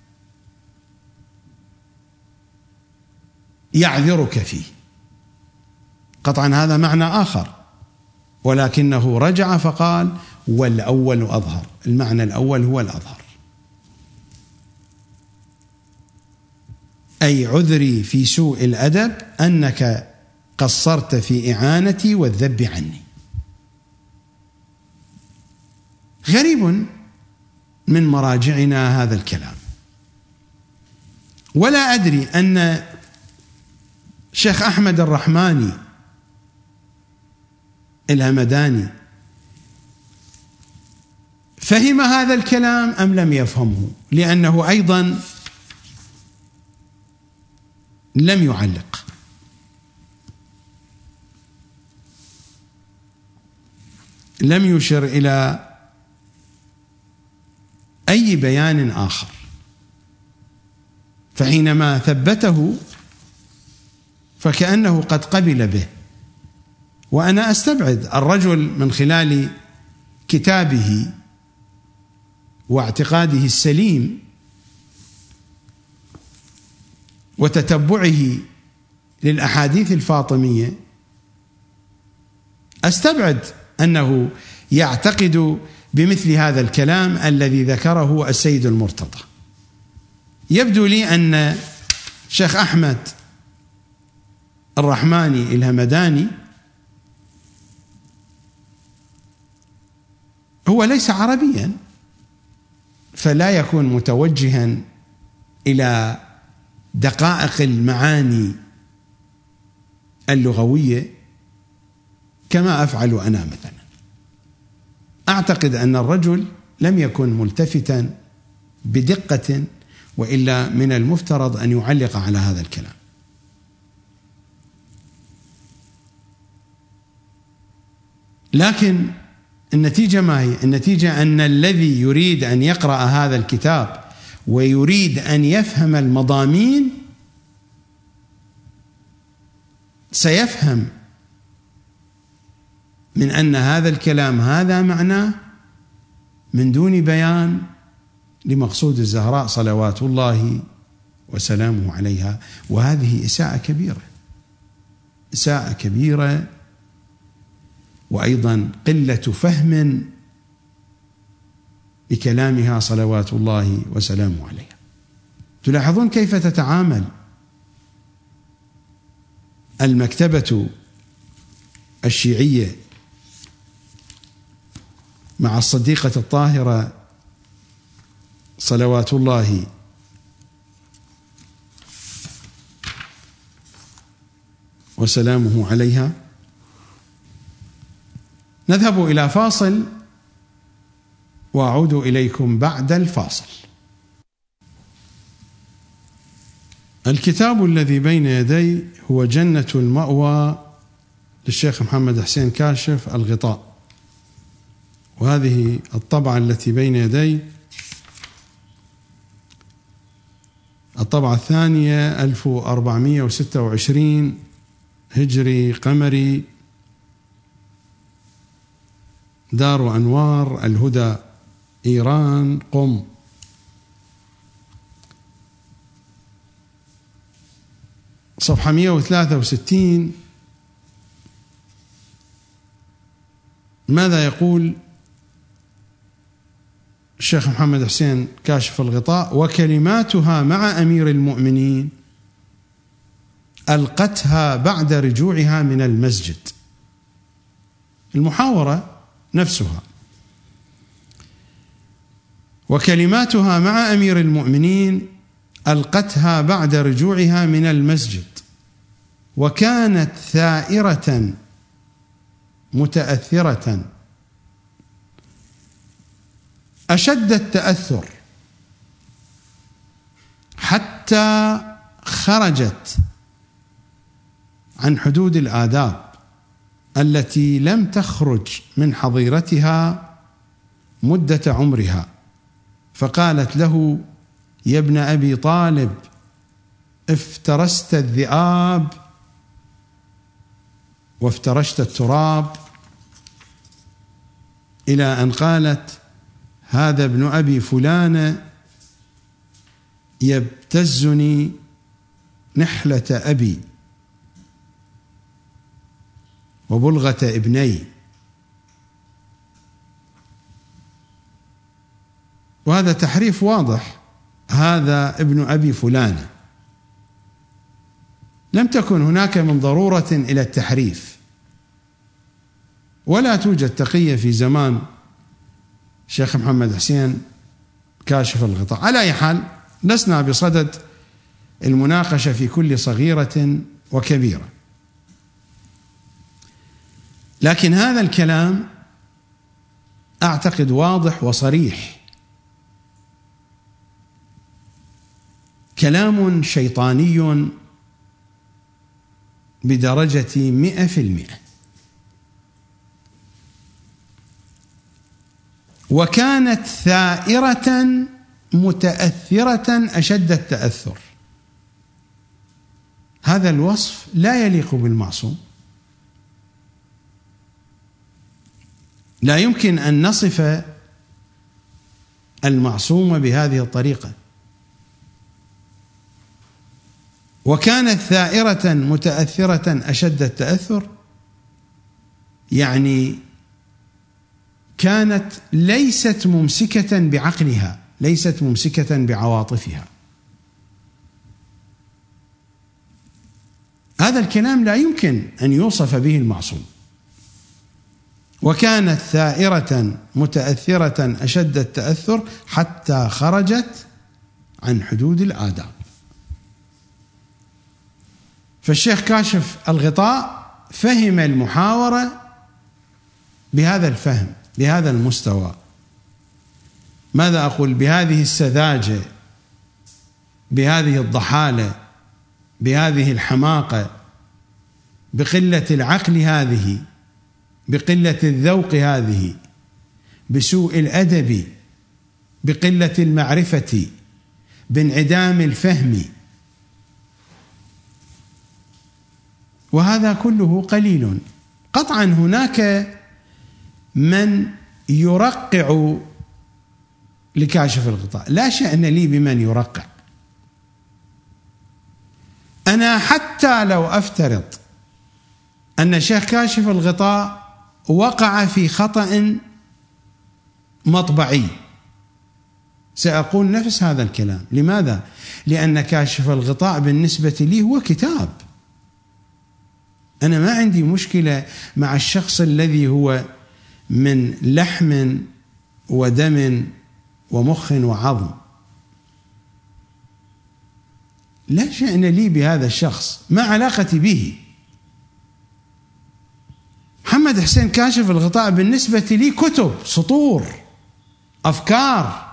يعذرك فيه. قطعا هذا معنى آخر، ولكنه رجع فقال والأول أظهر، المعنى الأول هو الأظهر، أي عذري في سوء الأدب أنك قصرت في إعانتي والذب عني. غريب من مراجعنا هذا الكلام، ولا أدري أن شيخ أحمد الرحماني الهمداني فهم هذا الكلام أم لم يفهمه، لأنه أيضا لم يعلق. لم يشر إلى أي بيان آخر، فحينما ثبته فكأنه قد قبل به. وأنا أستبعد الرجل من خلال كتابه واعتقاده السليم وتتبعه للأحاديث الفاطمية، أستبعد أنه يعتقد بمثل هذا الكلام الذي ذكره السيد المرتضى. يبدو لي أن شيخ أحمد الرحماني الهمداني هو ليس عربيا، فلا يكون متوجها إلى دقائق المعاني اللغوية كما أفعل أنا مثلا. أعتقد أن الرجل لم يكن ملتفتا بدقة، وإلا من المفترض أن يعلق على هذا الكلام. لكن النتيجة ما هي؟ النتيجة أن الذي يريد أن يقرأ هذا الكتاب ويريد أن يفهم المضامين سيفهم من أن هذا الكلام هذا معناه من دون بيان لمقصود الزهراء صلوات الله وسلامه عليها. وهذه إساءة كبيرة، إساءة كبيرة، وأيضا قلة فهم لكلامها صلوات الله وسلامه عليها. تلاحظون كيف تتعامل المكتبة الشيعية مع الصديقة الطاهرة صلوات الله وسلامه عليها. نذهب إلى فاصل وأعود إليكم بعد الفاصل. الكتاب الذي بين يدي هو جنة المأوى للشيخ محمد حسين كاشف الغطاء، وهذه الطبعة التي بين يدي الطبعة الثانية ألف وأربعمائة وستة وعشرين هجري قمري، دار أنوار الهدى إيران قم. صفحة مئة وثلاثة وستين. ماذا يقول الشيخ محمد حسين كاشف الغطاء؟ وكلماتها مع أمير المؤمنين ألقتها بعد رجوعها من المسجد. المحاورة نفسها. وكلماتها مع أمير المؤمنين ألقتها بعد رجوعها من المسجد، وكانت ثائرة متأثرة أشد التأثر حتى خرجت عن حدود الآداب التي لم تخرج من حظيرتها مدة عمرها، فقالت له: يا ابن أبي طالب، افترست الذئاب وافترشت التراب، إلى أن قالت: هذا ابن أبي فلان يبتزني نحلة أبي وبلغة ابني. وهذا تحريف واضح. هذا ابن أبي فلان. لم تكن هناك من ضرورة إلى التحريف، ولا توجد تقية في زمان الشيخ محمد حسين كاشف الغطاء. على أي حال، لسنا بصدد المناقشة في كل صغيرة وكبيرة، لكن هذا الكلام أعتقد واضح وصريح، كلام شيطاني بدرجة مئة في المئة. وكانت ثائرة متأثرة أشد التأثر. هذا الوصف لا يليق بالمعصوم. لا يمكن أن نصف المعصوم بهذه الطريقة. وكانت ثائرة متأثرة أشد التأثر، يعني كانت ليست ممسكة بعقلها، ليست ممسكة بعواطفها. هذا الكلام لا يمكن أن يوصف به المعصوم. وكانت ثائرة متأثرة أشد التأثر حتى خرجت عن حدود الآداب. فالشيخ كاشف الغطاء فهم المحاورة بهذا الفهم، بهذا المستوى. ماذا أقول؟ بهذه السذاجة، بهذه الضحالة، بهذه الحماقة، بقلة العقل هذه، بقلة الذوق هذه، بسوء الأدب، بقلة المعرفة، بانعدام الفهم. وهذا كله قليل. قطعا هناك من يرقع لكاشف الغطاء، لا شأن لي بمن يرقع. أنا حتى لو أفترض أن شيخ كاشف الغطاء وقع في خطأ مطبعي، سأقول نفس هذا الكلام. لماذا؟ لأن كاشف الغطاء بالنسبة لي هو كتاب. أنا ما عندي مشكلة مع الشخص الذي هو من لحم ودم ومخ وعظم، لا شأن لي بهذا الشخص، ما علاقتي به. محمد حسين كاشف الغطاء بالنسبة لي كتب، سطور، أفكار.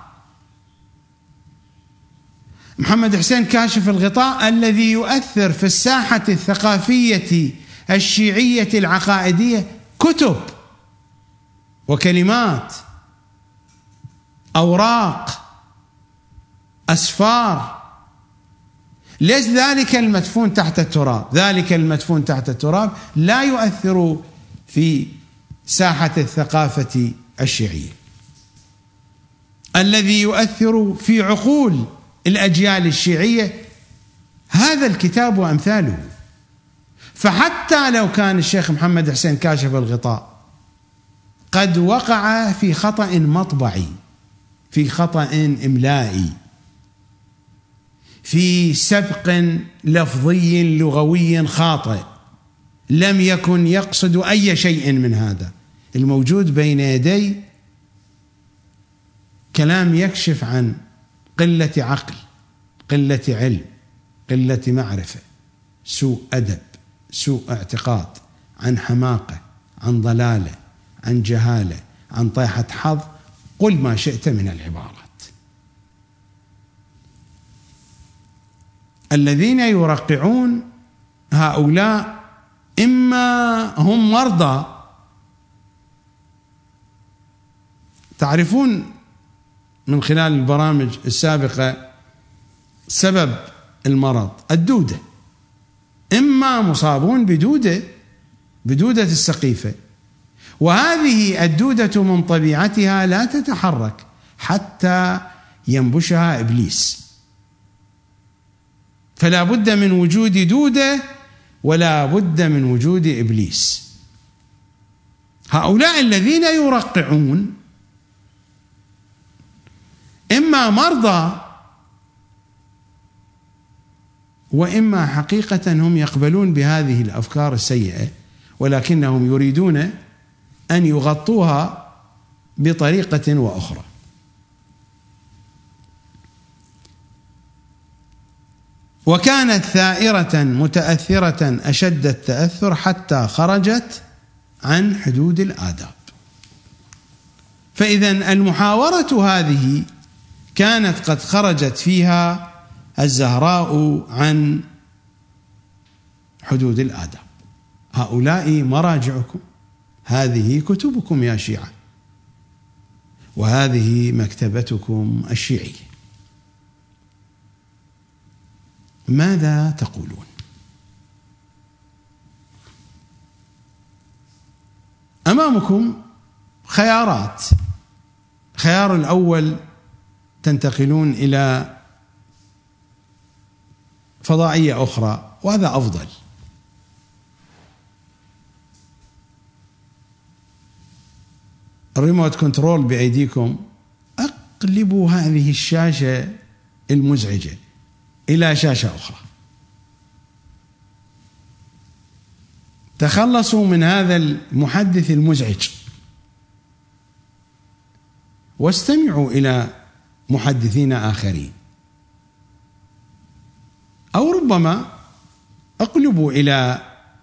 محمد حسين كاشف الغطاء الذي يؤثر في الساحة الثقافية الشيعية العقائدية كتب وكلمات، أوراق، أسفار. ليس ذلك المدفون تحت التراب، ذلك المدفون تحت التراب لا يؤثر في ساحة الثقافة الشيعية. الذي يؤثر في عقول الأجيال الشيعية هذا الكتاب وأمثاله. فحتى لو كان الشيخ محمد حسين كاشف الغطاء قد وقع في خطأ مطبعي، في خطأ إملائي، في سبق لفظي لغوي خاطئ، لم يكن يقصد أي شيء من هذا. الموجود بين يدي كلام يكشف عن قلة عقل، قلة علم، قلة معرفة، سوء أدب، سوء اعتقاد، عن حماقة، عن ضلالة، عن جهالة، عن طيحة حظ، قل ما شئت من العبارات. الذين يرقعون هؤلاء إما هم مرضى، تعرفون من خلال البرامج السابقة سبب المرض الدودة، إما مصابون بدودة بدودة السقيفة، وهذه الدودة من طبيعتها لا تتحرك حتى ينبشها إبليس، فلا بد من وجود دودة ولا بد من وجود إبليس. هؤلاء الذين يرقعون إما مرضى وإما حقيقة هم يقبلون بهذه الأفكار السيئة، ولكنهم يريدون أن يغطوها بطريقة وأخرى. وكانت ثائرة متأثرة أشد التأثر حتى خرجت عن حدود الآداب. فإذن المحاورة هذه كانت قد خرجت فيها الزهراء عن حدود الآداب. هؤلاء مراجعكم، هذه كتبكم يا شيعة، وهذه مكتبتكم الشيعية، ماذا تقولون؟ أمامكم خيارات. خيار الأول تنتقلون إلى فضائية أخرى، وهذا أفضل. الريموت كنترول بأيديكم، أقلبوا هذه الشاشة المزعجة إلى شاشة أخرى، تخلصوا من هذا المحدث المزعج واستمعوا إلى محدثين آخرين، أو ربما اقلبوا إلى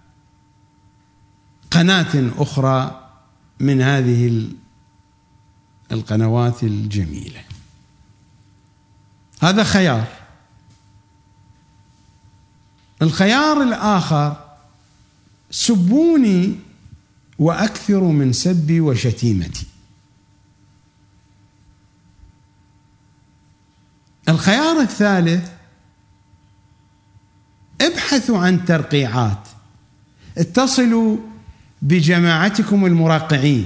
قناة أخرى من هذه القنوات الجميلة. هذا خيار. الخيار الآخر، سبوني وأكثروا من سبي وشتيمتي. الخيار الثالث، ابحثوا عن ترقيعات، اتصلوا بجماعتكم المرقعين،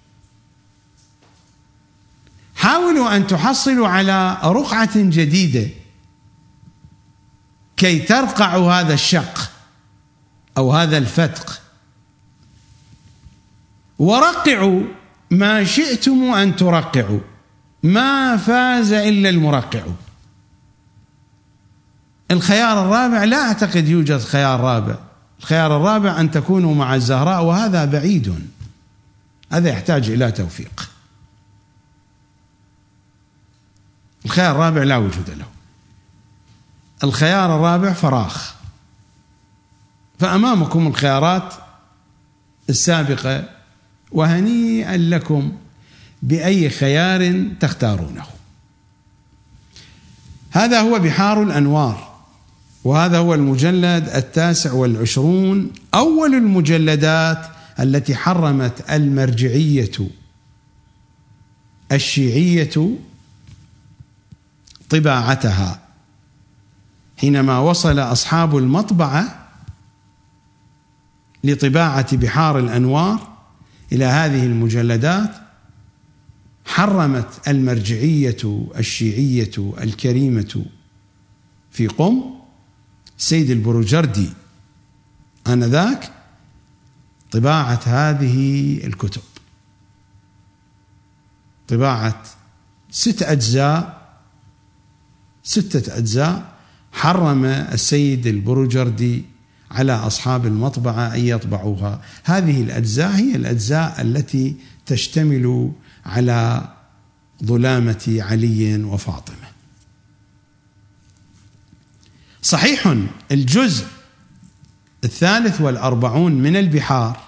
حاولوا أن تحصلوا على رقعة جديدة كي ترقعوا هذا الشق أو هذا الفتق، ورقعوا ما شئتم أن ترقعوا، ما فاز إلا المرقع. الخيار الرابع لا أعتقد يوجد خيار رابع. الخيار الرابع أن تكونوا مع الزهراء، وهذا بعيد، هذا يحتاج إلى توفيق. الخيار الرابع لا وجود له. الخيار الرابع فراغ. فأمامكم الخيارات السابقة، وهنيئا لكم بأي خيار تختارونه. هذا هو بحار الأنوار، وهذا هو المجلد التاسع والعشرون، أول المجلدات التي حرمت المرجعية الشيعية طباعتها. حينما وصل أصحاب المطبعة لطباعة بحار الأنوار إلى هذه المجلدات، حرمت المرجعية الشيعية الكريمة في قم سيد البروجردي آنذاك طباعة هذه الكتب، طباعة ست أجزاء ستة أجزاء حرم السيد البروجردي على أصحاب المطبعة أن يطبعوها. هذه الأجزاء هي الأجزاء التي تشتمل على ظلامة علي وفاطمة. صحيح الجزء الثالث والأربعون من البحار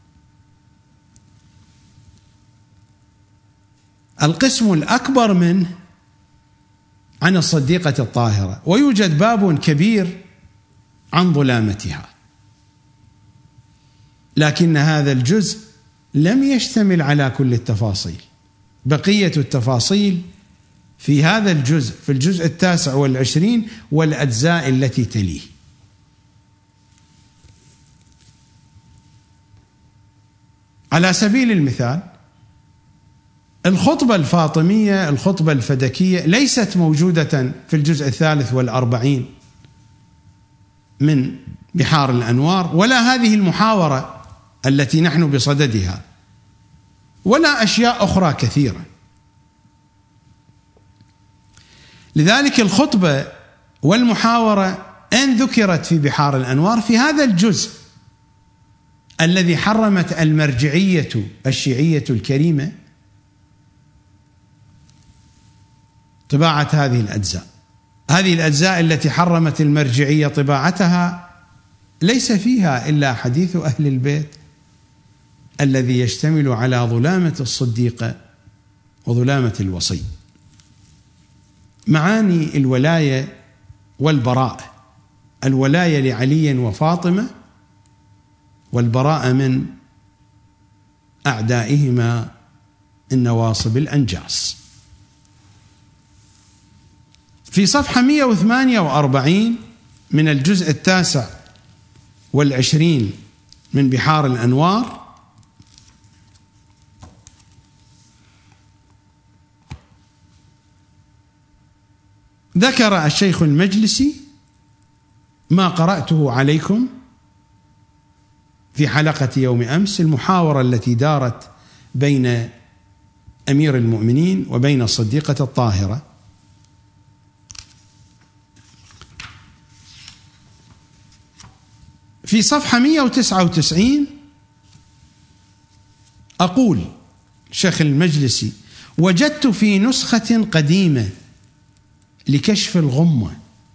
القسم الأكبر منه عن الصديقة الطاهرة، ويوجد باب كبير عن ظلامتها، لكن هذا الجزء لم يشتمل على كل التفاصيل. بقية التفاصيل في هذا الجزء، في الجزء التاسع والعشرين والأجزاء التي تليه. على سبيل المثال الخطبة الفاطمية، الخطبة الفدكية، ليست موجودة في الجزء الثالث والأربعين من بحار الأنوار، ولا هذه المحاورة التي نحن بصددها، ولا أشياء أخرى كثيرة. لذلك الخطبة والمحاورة إن ذكرت في بحار الأنوار في هذا الجزء الذي حرمت المرجعية الشيعية الكريمة طباعة هذه الأجزاء. هذه الأجزاء التي حرمت المرجعية طباعتها ليس فيها إلا حديث أهل البيت الذي يشتمل على ظلامة الصديقة وظلامة الوصي. معاني الولاية والبراءة، الولاية لعلي وفاطمة، والبراءة من أعدائهما النواصب الأنجاس. في صفحة مئة وثمانية وأربعين من الجزء التاسع والعشرين من بحار الأنوار ذكر الشيخ المجلسي ما قرأته عليكم في حلقة يوم أمس، المحاورة التي دارت بين أمير المؤمنين وبين الصديقة الطاهرة. في صفحة مئة وتسعة وتسعين أقول الشيخ المجلسي: وجدت في نسخة قديمة لكشف الغمة.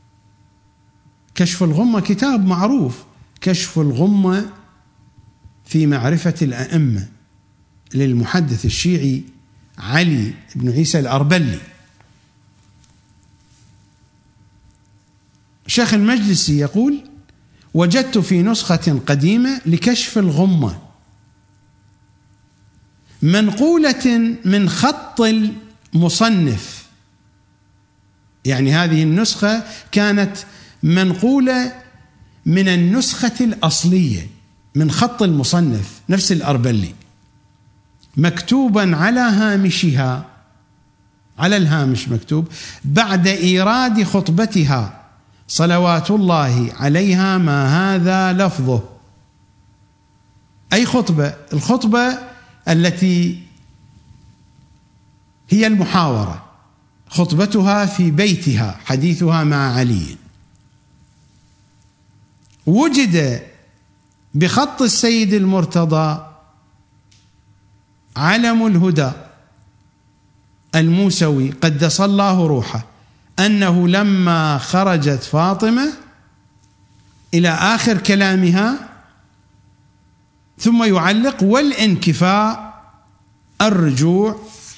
كشف الغمة كتاب معروف، كشف الغمة في معرفة الأئمة للمحدث الشيعي علي بن عيسى الأربلي. الشيخ المجلسي يقول: وجدت في نسخة قديمة لكشف الغمة منقولة من خط المصنف، يعني هذه النسخة كانت منقولة من النسخة الأصلية من خط المصنف نفس الأربلي، مكتوبا على هامشها، على الهامش مكتوب: بعد إيراد خطبتها صلوات الله عليها ما هذا لفظه. أي خطبة؟ الخطبة التي هي المحاورة، خطبتها في بيتها، حديثها مع علي. وجد بخط السيد المرتضى علم الهدى الموسوي قدس الله روحه أنه لما خرجت فاطمة إلى آخر كلامها ثم يعلق: والانكفاء الرجوع،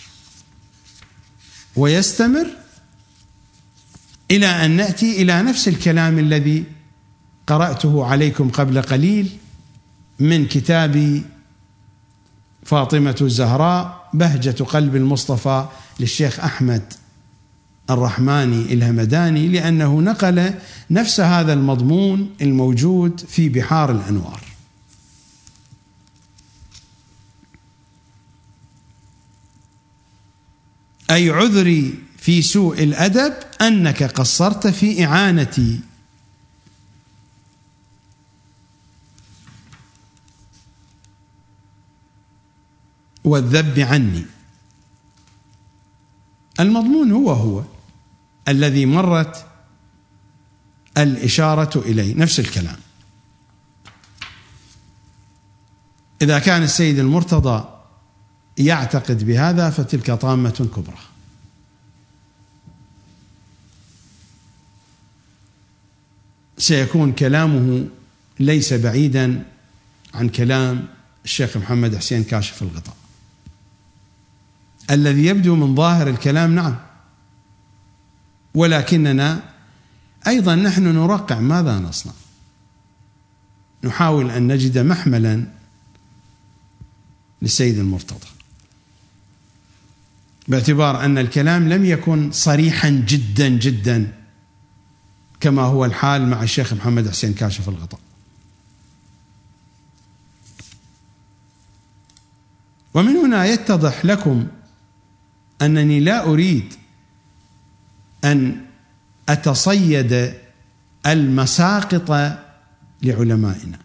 ويستمر إلى أن نأتي إلى نفس الكلام الذي قرأته عليكم قبل قليل من كتاب فاطمة الزهراء بهجة قلب المصطفى للشيخ أحمد الرحماني الهمداني، لأنه نقل نفس هذا المضمون الموجود في بحار الأنوار. أي عذري في سوء الأدب أنك قصرت في إعانتي. والذب عني. المضمون هو هو الذي مرت الإشارة إليه، نفس الكلام. إذا كان السيد المرتضى يعتقد بهذا فتلك طامة كبرى. سيكون كلامه ليس بعيدا عن كلام الشيخ محمد حسين كاشف الغطاء الذي يبدو من ظاهر الكلام نعم، ولكننا أيضا نحن نرقع ماذا نصنع، نحاول أن نجد محملا للسيد المرتضى، باعتبار أن الكلام لم يكن صريحا جدا جدا كما هو الحال مع الشيخ محمد حسين كاشف الغطاء. ومن هنا يتضح لكم أنني لا أريد أن أتصيد المساقط لعلمائنا،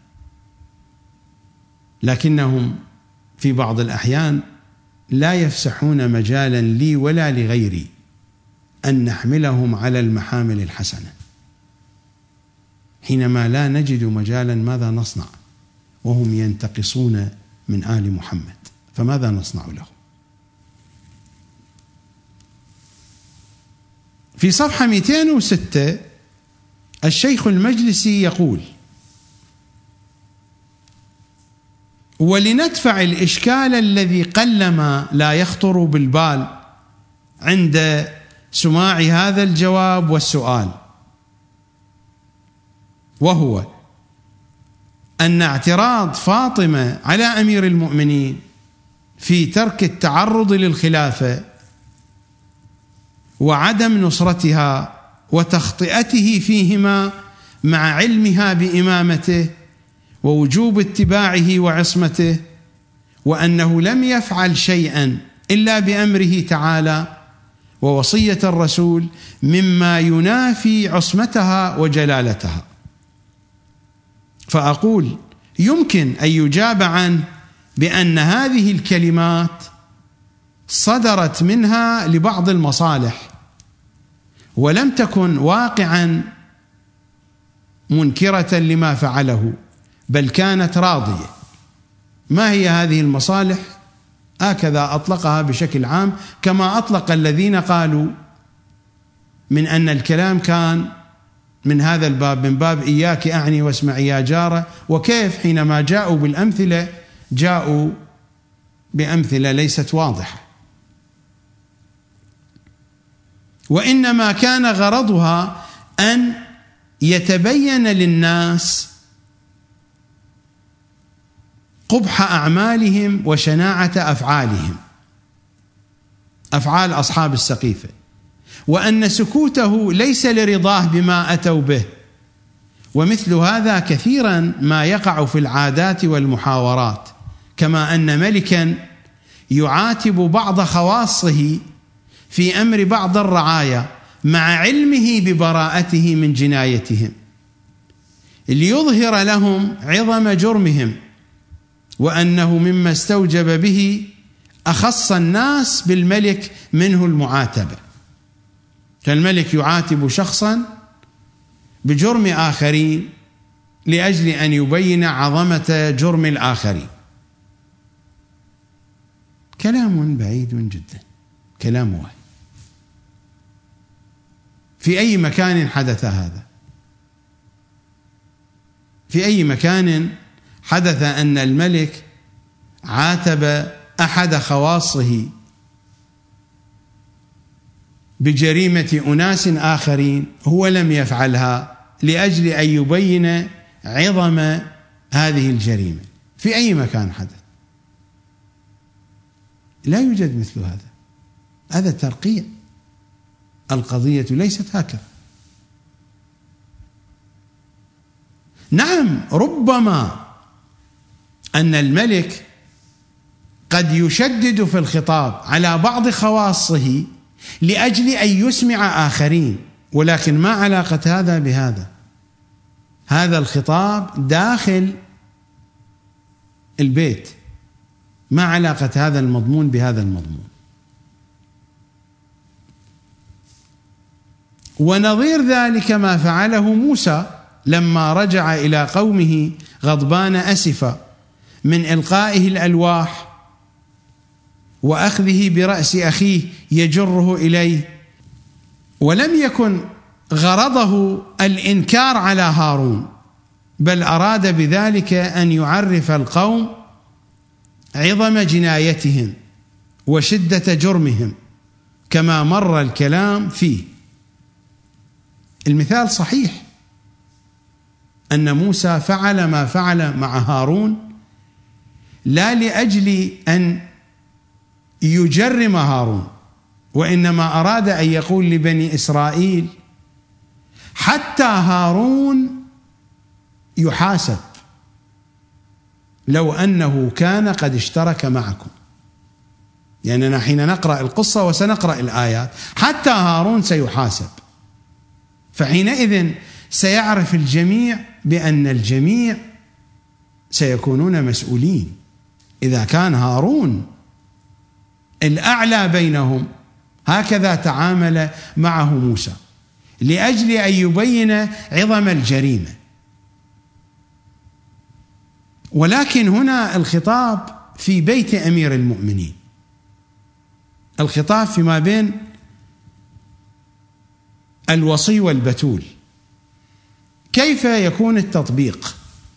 لكنهم في بعض الأحيان لا يفسحون مجالا لي ولا لغيري أن نحملهم على المحامل الحسنة. حينما لا نجد مجالا ماذا نصنع وهم ينتقصون من آل محمد، فماذا نصنع لهم؟ في صفحة مئتين وستة الشيخ المجلسي يقول: ولندفع الإشكال الذي قلما لا يخطر بالبال عند سماع هذا الجواب والسؤال، وهو أن اعتراض فاطمة على أمير المؤمنين في ترك التعرض للخلافة وعدم نصرتها وتخطئته فيهما مع علمها بإمامته ووجوب اتباعه وعصمته، وأنه لم يفعل شيئا إلا بأمره تعالى ووصية الرسول مما ينافي عصمتها وجلالتها. فأقول يمكن أن يجاب عنه بأن هذه الكلمات صدرت منها لبعض المصالح ولم تكن واقعا منكرة لما فعله، بل كانت راضية. ما هي هذه المصالح؟ هكذا أطلقها بشكل عام، كما أطلق الذين قالوا من أن الكلام كان من هذا الباب، من باب إياك أعني واسمعي يا جارة. وكيف حينما جاءوا بالأمثلة جاءوا بأمثلة ليست واضحة، وإنما كان غرضها أن يتبين للناس قبح أعمالهم وشناعة أفعالهم، أفعال أصحاب السقيفة، وأن سكوته ليس لرضاه بما أتوا به. ومثل هذا كثيرا ما يقع في العادات والمحاورات، كما أن ملكا يعاتب بعض خواصه في أمر بعض الرعايا مع علمه ببراءته من جنايتهم ليظهر لهم عظم جرمهم، وأنه مما استوجب به أخص الناس بالملك منه المعاتبة. فالملك يعاتب شخصا بجرم آخرين لأجل أن يبين عظمة جرم الآخرين. كلام بعيد جدا، كلام واحد. في أي مكان حدث هذا؟ في أي مكان حدث أن الملك عاتب أحد خواصه بجريمة أناس آخرين هو لم يفعلها لأجل أن يبين عظم هذه الجريمة؟ في أي مكان حدث؟ لا يوجد مثل هذا. هذا ترقيع. القضية ليست هكذا. نعم، ربما أن الملك قد يشدد في الخطاب على بعض خواصه لأجل أن يسمع آخرين، ولكن ما علاقة هذا بهذا؟ هذا الخطاب داخل البيت، ما علاقة هذا المضمون بهذا المضمون؟ ونظير ذلك ما فعله موسى لما رجع إلى قومه غضبان أسفا من إلقائه الألواح وأخذه برأس أخيه يجره إليه، ولم يكن غرضه الإنكار على هارون، بل أراد بذلك أن يعرف القوم عظم جنايتهم وشدة جرمهم كما مر الكلام فيه. المثال صحيح أن موسى فعل ما فعل مع هارون لا لأجل أن يجرم هارون، وإنما أراد أن يقول لبني إسرائيل حتى هارون يحاسب لو أنه كان قد اشترك معكم. لأننا يعني حين نقرأ القصة وسنقرأ الآيات حتى هارون سيحاسب، فحينئذ سيعرف الجميع بأن الجميع سيكونون مسؤولين. إذا كان هارون الأعلى بينهم هكذا تعامل معه موسى لأجل أن يبين عظم الجريمة. ولكن هنا الخطاب في بيت أمير المؤمنين، الخطاب فيما بين الوصي والبتول. كيف يكون التطبيق؟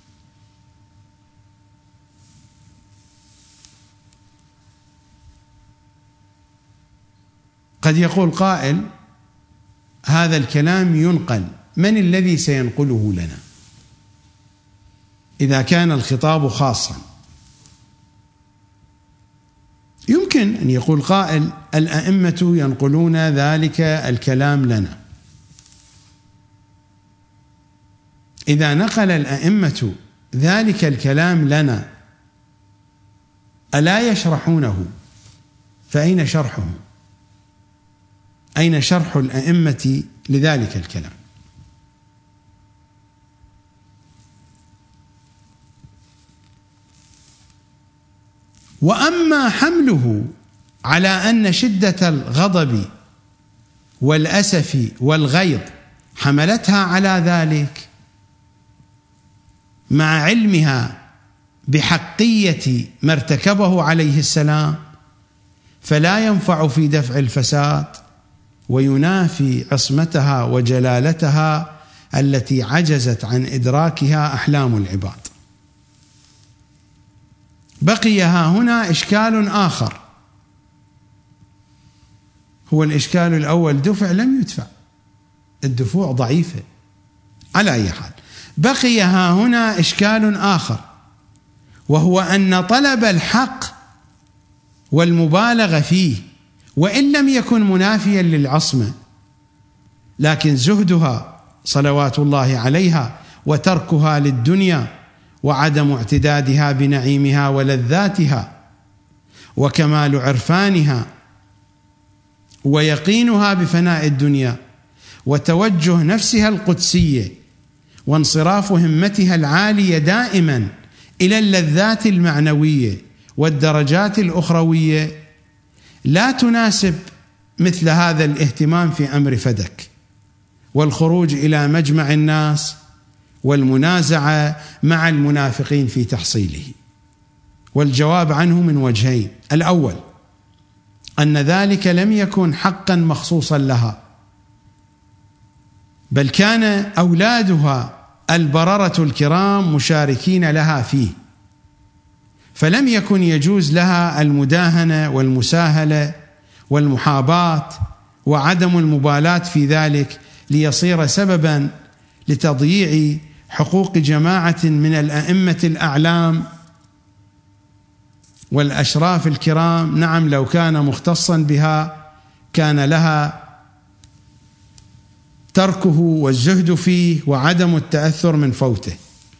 قد يقول قائل هذا الكلام ينقل، من الذي سينقله لنا إذا كان الخطاب خاصا؟ يمكن أن يقول قائل الأئمة ينقلون ذلك الكلام لنا. إذا نقل الأئمة ذلك الكلام لنا ألا يشرحونه؟ فأين شرحه؟ أين شرح الأئمة لذلك الكلام؟ وأما حمله على أن شدة الغضب والأسف والغيظ حملتها على ذلك مع علمها بحقية ما ارتكبه عليه السلام، فلا ينفع في دفع الفساد وينافي عصمتها وجلالتها التي عجزت عن إدراكها أحلام العباد. بقي ها هنا إشكال آخر، هو الإشكال الأول دفع لم يدفع، الدفوع ضعيفة. على أي حال بقي ها هنا إشكال آخر، وهو أن طلب الحق والمبالغة فيه وإن لم يكن منافيا للعصمة، لكن زهدها صلوات الله عليها وتركها للدنيا وعدم اعتدادها بنعيمها ولذاتها وكمال عرفانها ويقينها بفناء الدنيا وتوجه نفسها القدسية وانصراف همتها العالية دائما إلى اللذات المعنوية والدرجات الأخروية لا تناسب مثل هذا الاهتمام في أمر فدك والخروج إلى مجمع الناس والمنازعة مع المنافقين في تحصيله. والجواب عنه من وجهين: الأول أن ذلك لم يكن حقا مخصوصا لها، بل كان أولادها البررة الكرام مشاركين لها فيه، فلم يكن يجوز لها المداهنة والمساهلة والمحاباة وعدم المبالاة في ذلك ليصير سببا لتضييع حقوق جماعة من الأئمة الأعلام والأشراف الكرام. نعم، لو كان مختصا بها كان لها تركه والزهد فيه وعدم التأثر من فوته.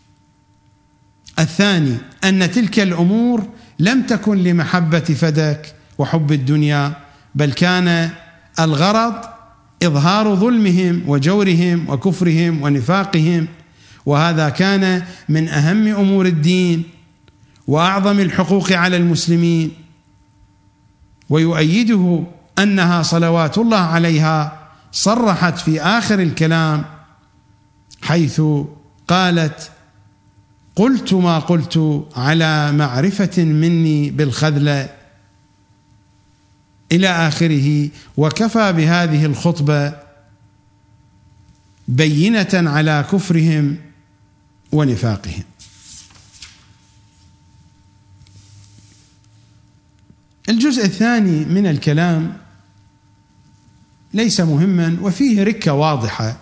الثاني أن تلك الأمور لم تكن لمحبة فدك وحب الدنيا، بل كان الغرض إظهار ظلمهم وجورهم وكفرهم ونفاقهم، وهذا كان من أهم أمور الدين وأعظم الحقوق على المسلمين. ويؤيده أنها صلوات الله عليها صرحت في آخر الكلام حيث قالت: قلت ما قلت على معرفة مني بالخذلة إلى آخره، وكفى بهذه الخطبة بينة على كفرهم ونفاقهم. الجزء الثاني من الكلام ليس مهما وفيه ركة واضحة،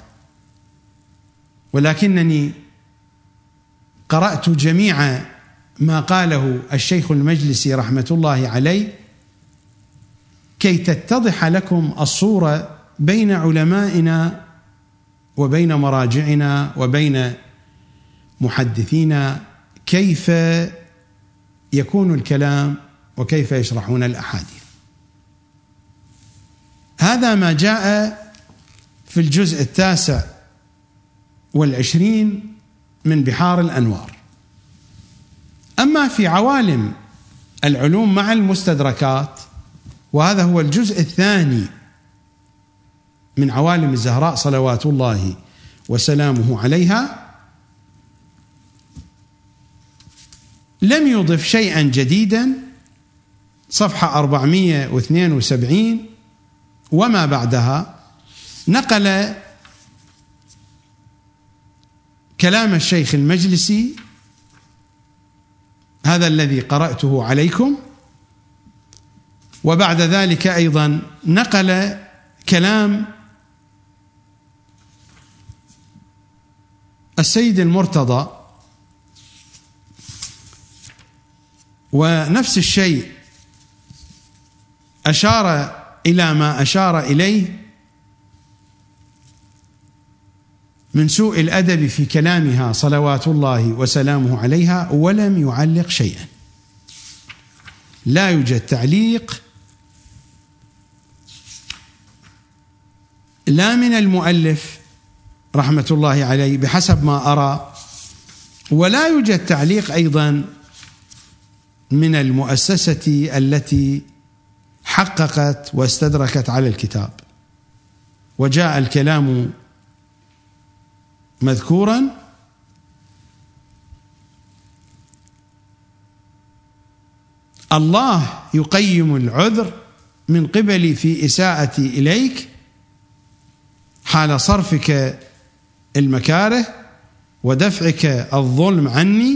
ولكنني قرأت جميع ما قاله الشيخ المجلسي رحمة الله عليه كي تتضح لكم الصورة بين علمائنا وبين مراجعنا وبين محدثينا، كيف يكون الكلام وكيف يشرحون الأحاديث. هذا ما جاء في الجزء التاسع والعشرين من بحار الأنوار. أما في عوالم العلوم مع المستدركات، وهذا هو الجزء الثاني من عوالم الزهراء صلوات الله وسلامه عليها، لم يضف شيئا جديدا. صفحة أربعمائة واثنين وسبعين وما بعدها نقل كلام الشيخ المجلسي، هذا الذي قرأته عليكم، وبعد ذلك أيضا نقل كلام السيد المرتضى، ونفس الشيء أشار إلى ما أشار إليه من سوء الأدب في كلامها صلوات الله وسلامه عليها، ولم يعلق شيئا. لا يوجد تعليق لا من المؤلف رحمة الله عليه بحسب ما أرى، ولا يوجد تعليق أيضا من المؤسسة التي حققت واستدركت على الكتاب. وجاء الكلام مذكورا الله يقيم العذر من قبلي في إساءتي إليك حال صرفك المكاره ودفعك الظلم عني،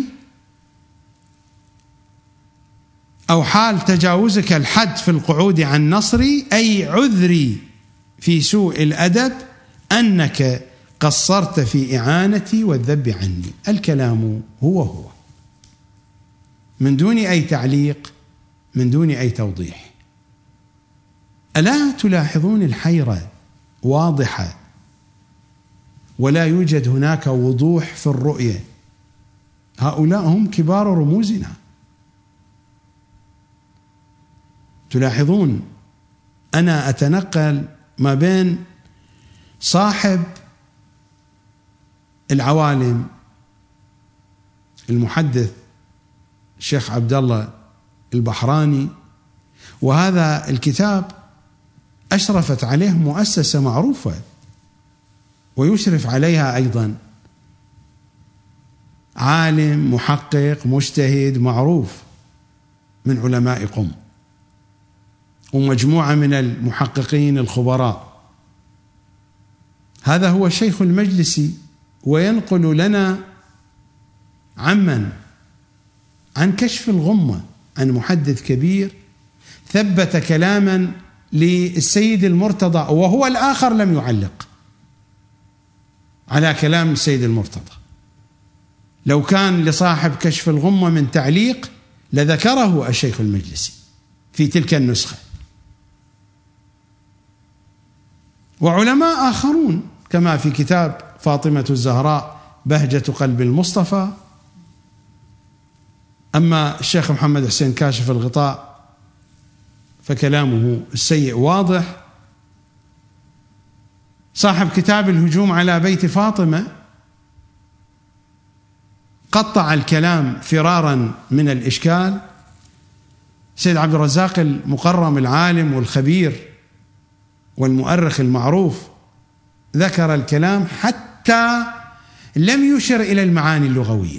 أو حال تجاوزك الحد في القعود عن نصري، أي عذري في سوء الأدب أنك قصرت في إعانتي والذب عني. الكلام هو هو من دون أي تعليق، من دون أي توضيح. ألا تلاحظون الحيرة واضحة ولا يوجد هناك وضوح في الرؤية؟ هؤلاء هم كبار رموزنا. تلاحظون أنا أتنقل ما بين صاحب العوالم المحدث الشيخ عبد الله البحراني، وهذا الكتاب أشرفت عليه مؤسسة معروفة ويشرف عليها أيضا عالم محقق مجتهد معروف من علماء قم، ومجموعة من المحققين الخبراء. هذا هو الشيخ المجلسي، وينقل لنا عمن عن كشف الغمة عن محدث كبير ثبت كلاما للسيد المرتضى، وهو الآخر لم يعلق على كلام السيد المرتضى. لو كان لصاحب كشف الغمة من تعليق لذكره الشيخ المجلسي في تلك النسخة. وعلماء آخرون كما في كتاب فاطمة الزهراء بهجة قلب المصطفى. أما الشيخ محمد حسين كاشف الغطاء فكلامه السيء واضح. صاحب كتاب الهجوم على بيت فاطمة قطع الكلام فرارا من الإشكال. سيد عبد الرزاق المقرم العالم والخبير والمؤرخ المعروف ذكر الكلام حتى لم يشر إلى المعاني اللغوية.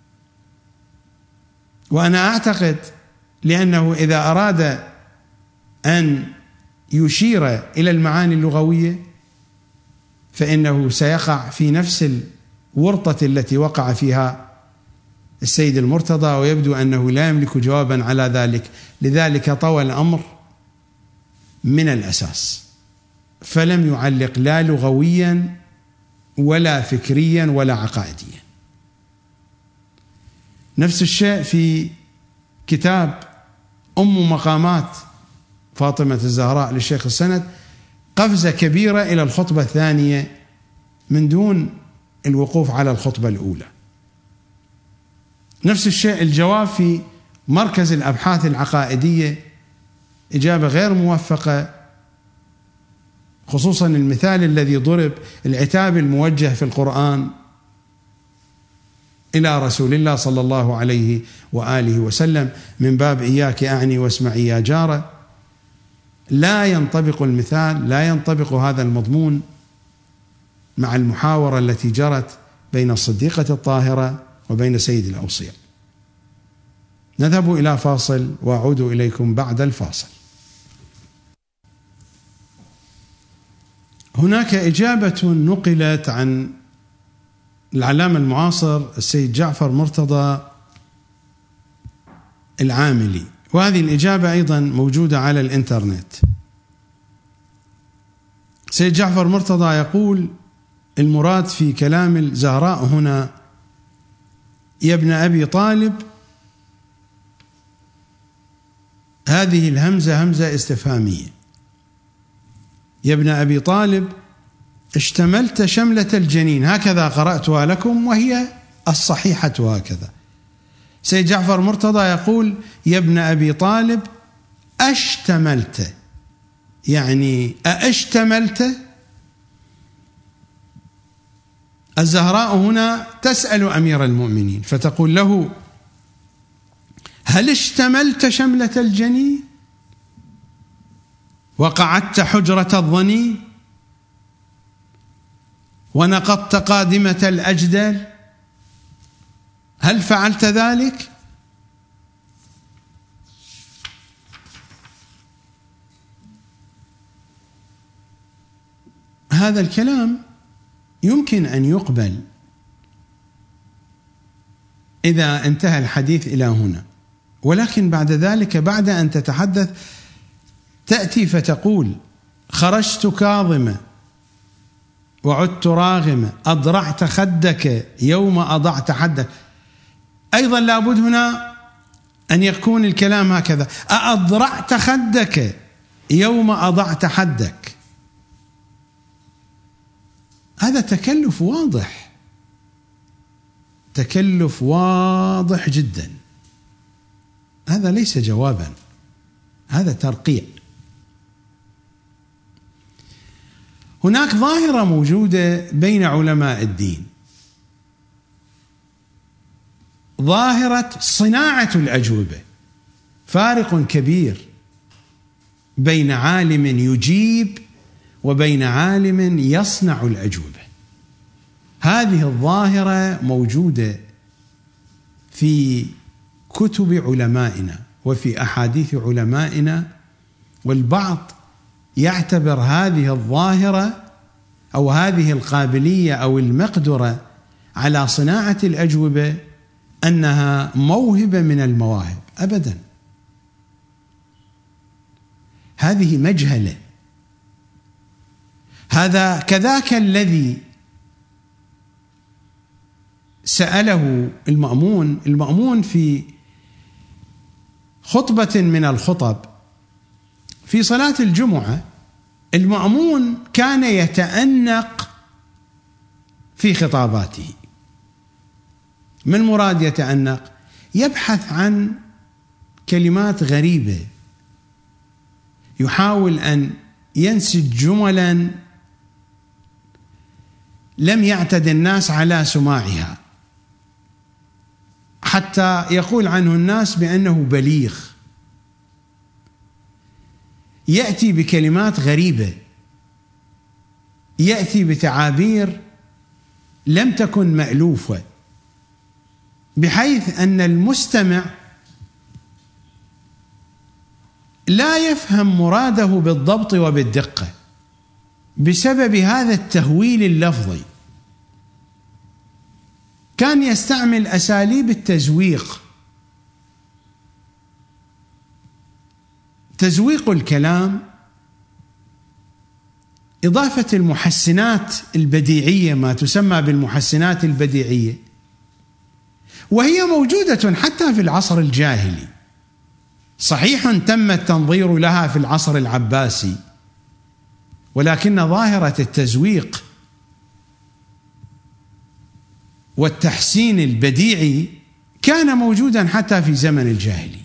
وأنا أعتقد لأنه إذا أراد أن يشير إلى المعاني اللغوية فإنه سيقع في نفس الورطة التي وقع فيها السيد المرتضى، ويبدو أنه لا يملك جوابا على ذلك، لذلك طوى الأمر من الأساس، فلم يعلق لا لغويا ولا فكريا ولا عقائديا. نفس الشيء في كتاب أم مقامات فاطمة الزهراء للشيخ السند، قفزة كبيرة إلى الخطبة الثانية من دون الوقوف على الخطبة الأولى. نفس الشيء الجواب في مركز الأبحاث العقائدية، إجابة غير موفقة، خصوصا المثال الذي ضرب، العتاب الموجه في القرآن إلى رسول الله صلى الله عليه وآله وسلم من باب إياك أعني واسمعي يا جارة، لا ينطبق المثال، لا ينطبق هذا المضمون مع المحاورة التي جرت بين الصديقة الطاهرة وبين سيد الأوصياء. نذهب إلى فاصل وأعود إليكم بعد الفاصل. هناك إجابة نقلت عن العلامة المعاصر السيد جعفر مرتضى العاملي، وهذه الإجابة أيضا موجودة على الإنترنت. سيد جعفر مرتضى يقول: المراد في كلام الزهراء هنا يا ابن أبي طالب، هذه الهمزة همزة استفهامية، يا ابن أبي طالب اشتملت شملة الجنين، هكذا قرأتها لكم وهي الصحيحة هكذا. سيد جعفر مرتضى يقول: يا ابن أبي طالب اشتملت، يعني أاشتملت. الزهراء هنا تسأل أمير المؤمنين فتقول له: هل اشتملت شملة الجنين وقعدت حجرة الظنين ونقضت قادمة الأجدال، هل فعلت ذلك؟ هذا الكلام يمكن أن يقبل إذا انتهى الحديث إلى هنا، ولكن بعد ذلك بعد أن تتحدث تأتي فتقول: خرجت كاظمة وعدت راغمة، أضرعت خدك يوم أضعت حدك. أيضا لابد هنا أن يكون الكلام هكذا: أضرعت خدك يوم أضعت حدك. هذا تكلف واضح، تكلف واضح جدا، هذا ليس جوابا، هذا ترقيع. هناك ظاهرة موجودة بين علماء الدين، ظاهرة صناعة الأجوبة. فارق كبير بين عالم يجيب وبين عالم يصنع الأجوبة. هذه الظاهرة موجودة في كتب علمائنا وفي أحاديث علمائنا، والبعض يعتبر هذه الظاهرة أو هذه القابلية أو المقدرة على صناعة الأجوبة أنها موهبة من المواهب. أبدا، هذه مجهلة. هذا كذاك الذي سأله المأمون المأمون في خطبة من الخطب في صلاة الجمعة، المأمون كان يتأنق في خطاباته. من مراد يتأنق؟ يبحث عن كلمات غريبة، يحاول أن ينسج جملا لم يعتد الناس على سماعها، حتى يقول عنه الناس بأنه بليغ. يأتي بكلمات غريبة، يأتي بتعابير لم تكن مألوفة، بحيث أن المستمع لا يفهم مراده بالضبط وبالدقة بسبب هذا التهويل اللفظي. كان يستعمل أساليب التزويق، تزويق الكلام، إضافة المحسنات البديعية، ما تسمى بالمحسنات البديعية، وهي موجودة حتى في العصر الجاهلي. صحيح تم التنظير لها في العصر العباسي، ولكن ظاهرة التزويق والتحسين البديعي كان موجودا حتى في زمن الجاهلية.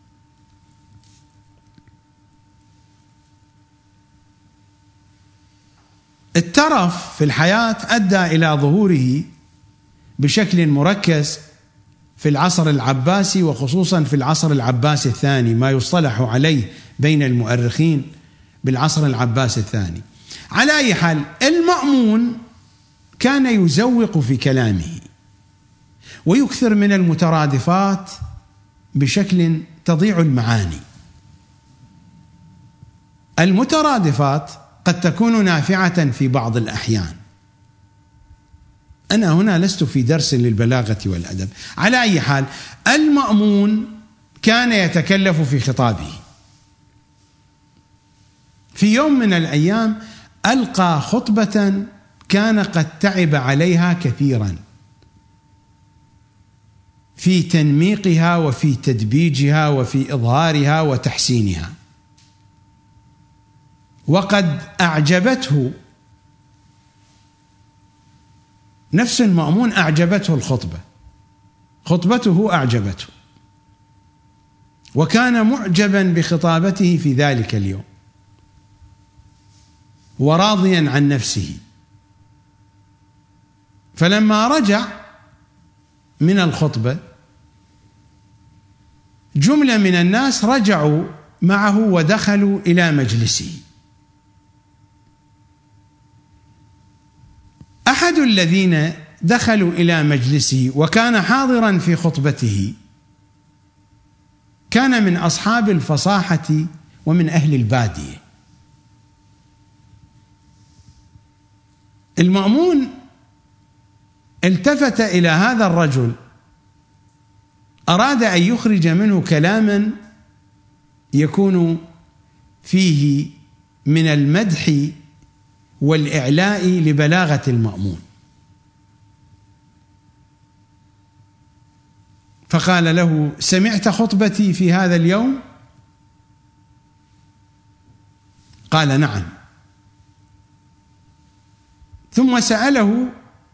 الترف في الحياة أدى إلى ظهوره بشكل مركز في العصر العباسي، وخصوصا في العصر العباسي الثاني، ما يصطلح عليه بين المؤرخين بالعصر العباسي الثاني. على أي حال، المأمون كان يزوق في كلامه ويكثر من المترادفات بشكل تضيع المعاني. المترادفات قد تكون نافعة في بعض الأحيان. أنا هنا لست في درس للبلاغة والأدب. على أي حال، المأمون كان يتكلف في خطابه. في يوم من الأيام ألقى خطبة كان قد تعب عليها كثيرا في تنميقها وفي تدبيجها وفي إظهارها وتحسينها، وقد أعجبته نفس المأمون، أعجبته الخطبة، خطبته أعجبته، وكان معجبا بخطابته في ذلك اليوم وراضيا عن نفسه. فلما رجع من الخطبة جملة من الناس رجعوا معه ودخلوا إلى مجلسه. أحد الذين دخلوا إلى مجلسه وكان حاضرا في خطبته كان من أصحاب الفصاحة ومن أهل البادية. المأمون التفت إلى هذا الرجل، أراد أن يخرج منه كلاما يكون فيه من المدح والإعلاء لبلاغة المأمون، فقال له: سمعت خطبتي في هذا اليوم؟ قال: نعم. ثم سأله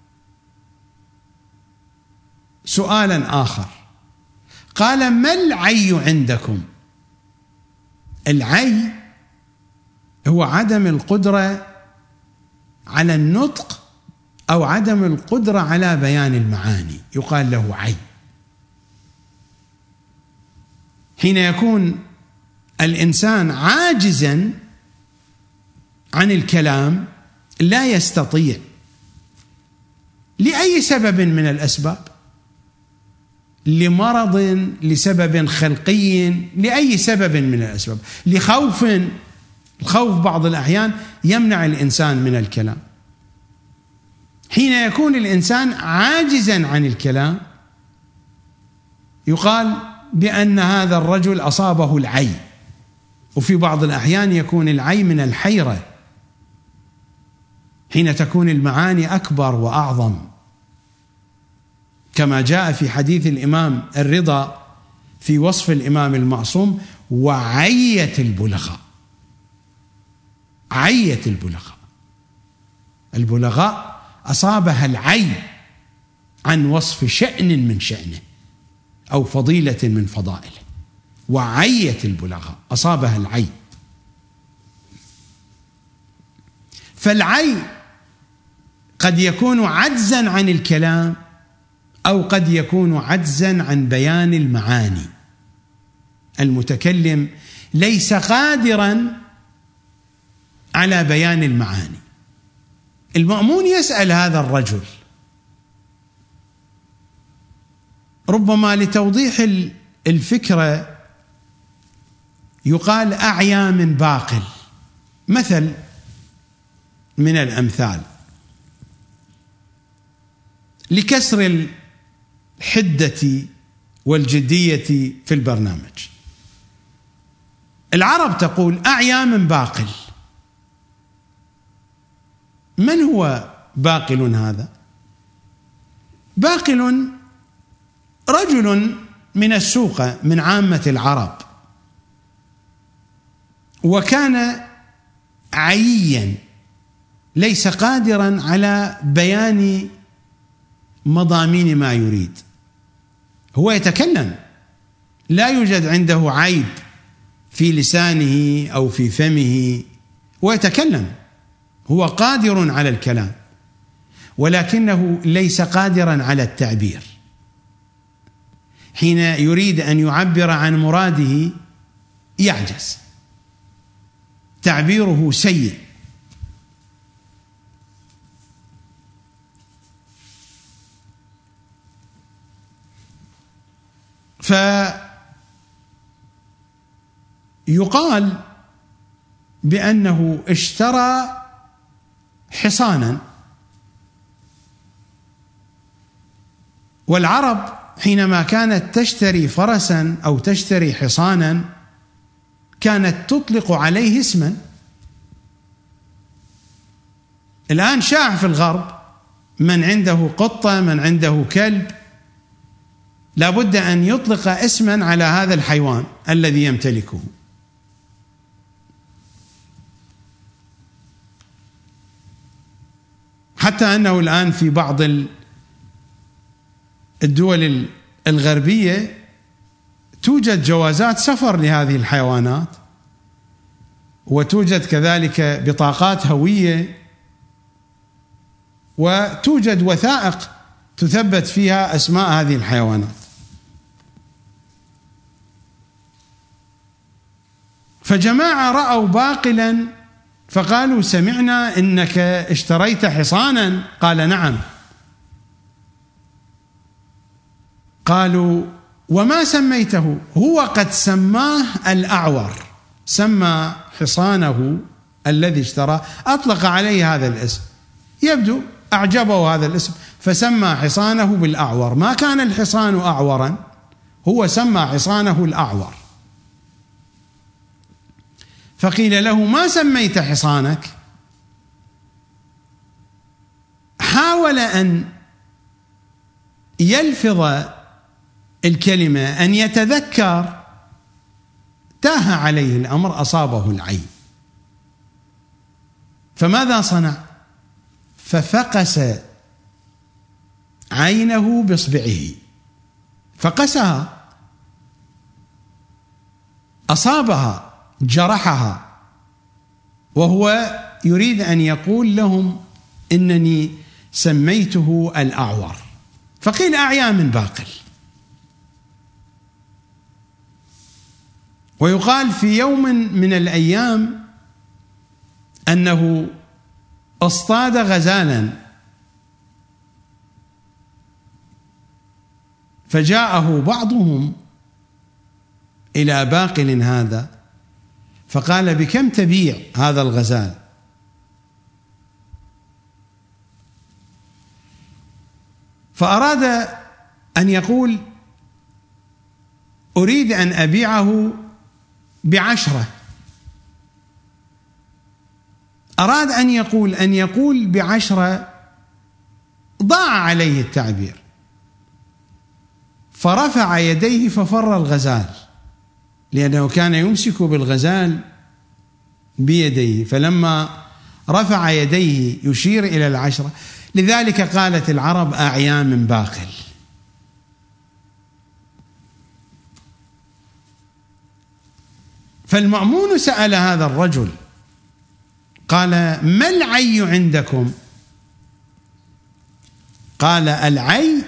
سؤالا آخر، قال: ما العي عندكم؟ العي هو عدم القدرة على النطق أو عدم القدرة على بيان المعاني، يقال له عي. حين يكون الإنسان عاجزا عن الكلام، لا يستطيع لأي سبب من الأسباب، لمرض، لسبب خلقي، لأي سبب من الأسباب، لخوف، الخوف بعض الأحيان يمنع الإنسان من الكلام. حين يكون الإنسان عاجزا عن الكلام يقال بأن هذا الرجل أصابه العي، وفي بعض الأحيان يكون العي من الحيرة، حين تكون المعاني أكبر وأعظم، كما جاء في حديث الإمام الرضا في وصف الإمام المعصوم: وعية البلغاء. عية البلغاء، البلغاء أصابها العي عن وصف شأن من شأنه أو فضيلة من فضائله. وعية البلغاء، أصابها العي. فالعي قد يكون عجزا عن الكلام، أو قد يكون عجزا عن بيان المعاني. المتكلم ليس قادرا على بيان المعاني، المأمون يسأل هذا الرجل ربما لتوضيح الفكرة، يقال أعيا من باقل، مثل من الأمثال لكسر الحدة والجدية في البرنامج. العرب تقول أعيا من باقل. من هو باقل هذا؟ باقل رجل من السوق من عامة العرب، وكان عييا ليس قادرا على بيان مضامين ما يريد. هو يتكلم، لا يوجد عنده عيب في لسانه أو في فمه، ويتكلم، هو قادر على الكلام، ولكنه ليس قادرا على التعبير. حين يريد أن يعبر عن مراده يعجز، تعبيره سيء. فيقال بأنه اشترى حصانا، والعرب حينما كانت تشتري فرسا أو تشتري حصانا كانت تطلق عليه اسما. الآن شاع في الغرب من عنده قطة، من عنده كلب، لا بد أن يطلق اسما على هذا الحيوان الذي يمتلكه. حتى أنه الآن في بعض الدول الغربية توجد جوازات سفر لهذه الحيوانات، وتوجد كذلك بطاقات هوية، وتوجد وثائق تثبت فيها أسماء هذه الحيوانات. فجماعة رأوا باقلا فقالوا: سمعنا إنك اشتريت حصانا. قال: نعم. قالوا: وما سميته؟ هو قد سماه الأعور، سمى حصانه الذي اشتراه، أطلق عليه هذا الاسم، يبدو أعجبه هذا الاسم فسمى حصانه بالأعور. ما كان الحصان أعورا، هو سمى حصانه الأعور. فقيل له: ما سميت حصانك؟ حاول أن يلفظ الكلمة، أن يتذكر، تاه عليه الأمر، أصابه العي. فماذا صنع؟ ففقس عينه بإصبعه، فقسها، أصابها، جرحها، وهو يريد أن يقول لهم إنني سميته الأعور. فقيل: أعيا من باقل. ويقال في يوم من الأيام أنه اصطاد غزالا، فجاءه بعضهم إلى باقل هذا فقال: بكم تبيع هذا الغزال؟ فأراد أن يقول: أريد أن أبيعه بعشرة. أراد أن يقول أن يقول بعشرة، ضاع عليه التعبير، فرفع يديه ففر الغزال، لأنه كان يمسك بالغزال بيديه، فلما رفع يديه يشير إلى العشرة، لذلك قالت العرب: أعيا من باقل. فالمأمون سأل هذا الرجل قال: ما العي عندكم؟ قال: العي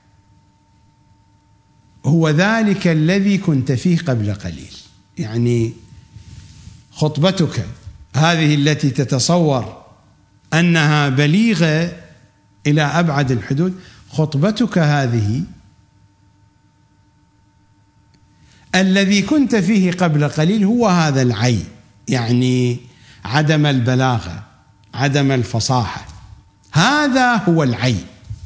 هو ذلك الذي كنت فيه قبل قليل. يعني خطبتك هذه التي تتصور أنها بليغة إلى أبعد الحدود. خطبتك هذه الذي كنت فيه قبل قليل هو هذا العي، يعني عدم البلاغة، عدم الفصاحة، هذا هو العي.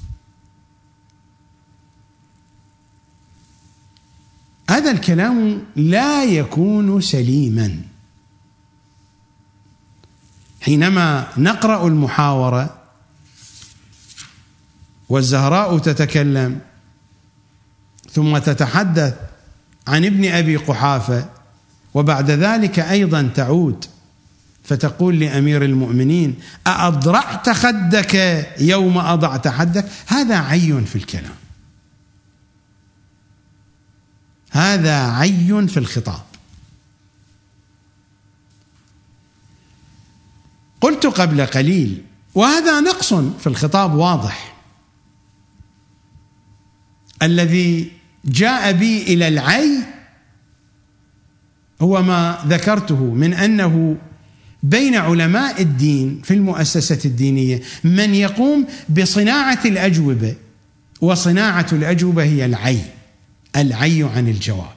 هذا الكلام لا يكون سليما. حينما نقرأ المحاورة والزهراء تتكلم ثم تتحدث عن ابن أبي قحافة، وبعد ذلك أيضا تعود فتقول لأمير المؤمنين: أأضرعت خدك يوم أضعت حدك؟ هذا عي في الكلام، هذا عي في الخطاب. قلت قبل قليل وهذا نقص في الخطاب واضح، الذي جاء بي إلى العي هو ما ذكرته من أنه بين علماء الدين في المؤسسة الدينية من يقوم بصناعة الأجوبة، وصناعة الأجوبة هي العي، العي عن الجواب.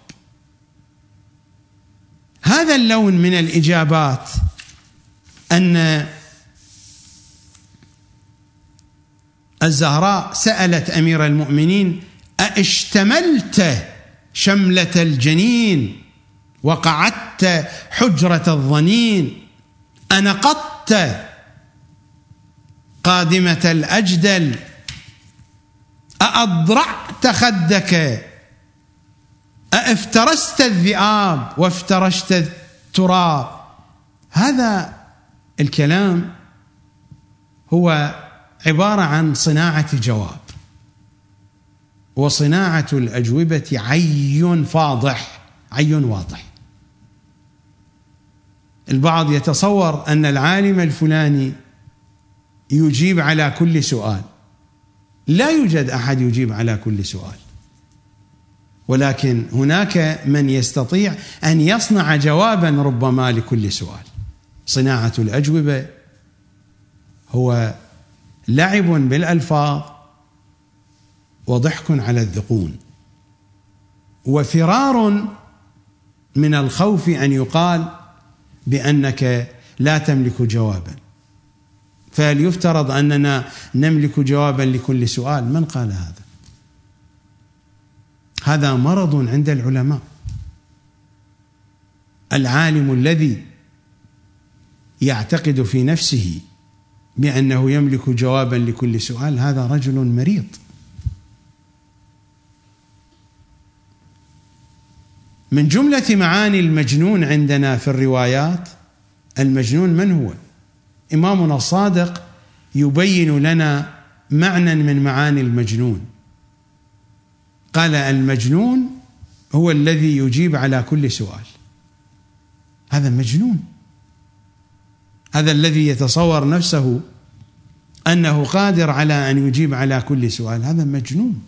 هذا اللون من الإجابات، أن الزهراء سألت أمير المؤمنين: أاشتملت شملة الجنين وقعدت حجرة الظنين، أنقضت قادمة الأجدل، أأضرعت خدك، أافترست الذئاب وافترشت التراب. هذا الكلام هو عبارة عن صناعة جواب، وصناعة الأجوبة عي فاضح، عي واضح. البعض يتصور أن العالم الفلاني يجيب على كل سؤال. لا يوجد أحد يجيب على كل سؤال، ولكن هناك من يستطيع أن يصنع جوابا ربما لكل سؤال. صناعة الأجوبة هو لعب بالألفاظ وضحك على الذقون، وفرار من الخوف أن يقال بأنك لا تملك جوابا، فليفترض أننا نملك جوابا لكل سؤال. من قال هذا؟ هذا مرض عند العلماء. العالم الذي يعتقد في نفسه بأنه يملك جوابا لكل سؤال هذا رجل مريض. من جملة معاني المجنون عندنا في الروايات، المجنون من هو؟ إمامنا الصادق يبين لنا معنى من معاني المجنون. قال: المجنون هو الذي يجيب على كل سؤال. هذا مجنون، هذا الذي يتصور نفسه أنه قادر على أن يجيب على كل سؤال، هذا مجنون.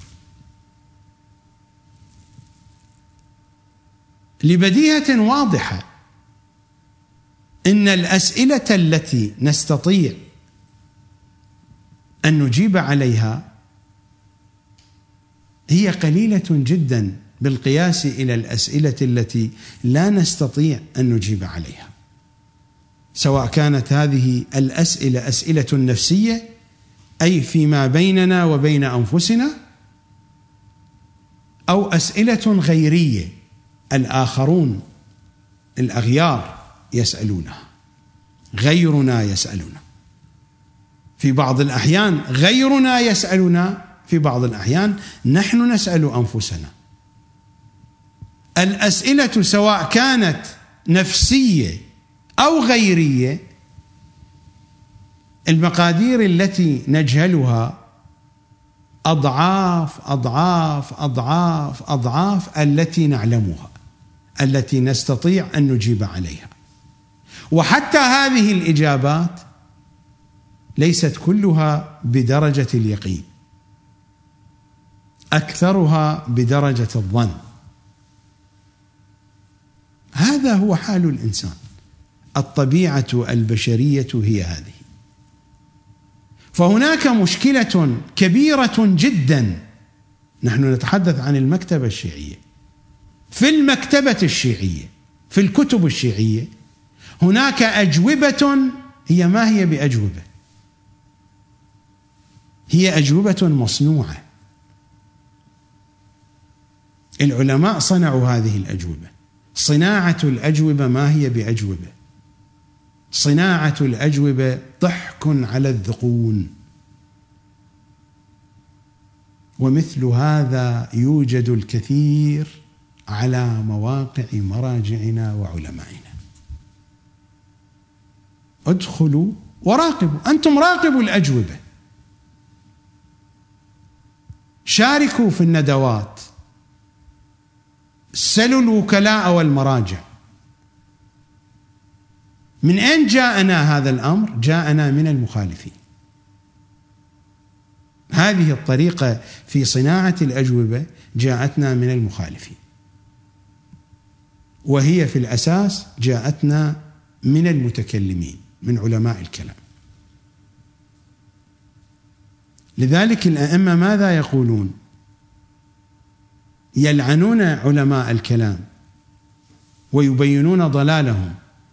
لبديهة واضحة إن الأسئلة التي نستطيع أن نجيب عليها هي قليلة جدا بالقياس إلى الأسئلة التي لا نستطيع أن نجيب عليها، سواء كانت هذه الأسئلة أسئلة نفسية أي فيما بيننا وبين أنفسنا، أو أسئلة غيرية الآخرون الأغيار يسألونها، غيرنا يسألنا. في بعض الأحيان غيرنا يسألنا، في بعض الأحيان نحن نسأل أنفسنا. الأسئلة سواء كانت نفسية أو غيرية، المقادير التي نجهلها أضعاف أضعاف أضعاف أضعاف التي نعلمها، التي نستطيع أن نجيب عليها. وحتى هذه الإجابات ليست كلها بدرجة اليقين، أكثرها بدرجة الظن. هذا هو حال الإنسان، الطبيعة البشرية هي هذه. فهناك مشكلة كبيرة جدا. نحن نتحدث عن المكتبة الشيعية. في المكتبة الشيعية، في الكتب الشيعية، هناك أجوبة هي ما هي بأجوبة، هي أجوبة مصنوعة. العلماء صنعوا هذه الأجوبة. صناعة الأجوبة ما هي بأجوبة، صناعة الأجوبة ضحك على الذقون. ومثل هذا يوجد الكثير على مواقع مراجعنا وعلمائنا. ادخلوا وراقبوا، أنتم راقبوا الأجوبة، شاركوا في الندوات، سلوا الوكلاء والمراجع. من أين جاءنا هذا الأمر؟ جاءنا من المخالفين. هذه الطريقة في صناعة الأجوبة جاءتنا من المخالفين، وهي في الأساس جاءتنا من المتكلمين، من علماء الكلام. لذلك الأئمة ماذا يقولون؟ يلعنون علماء الكلام ويبينون ضلالهم،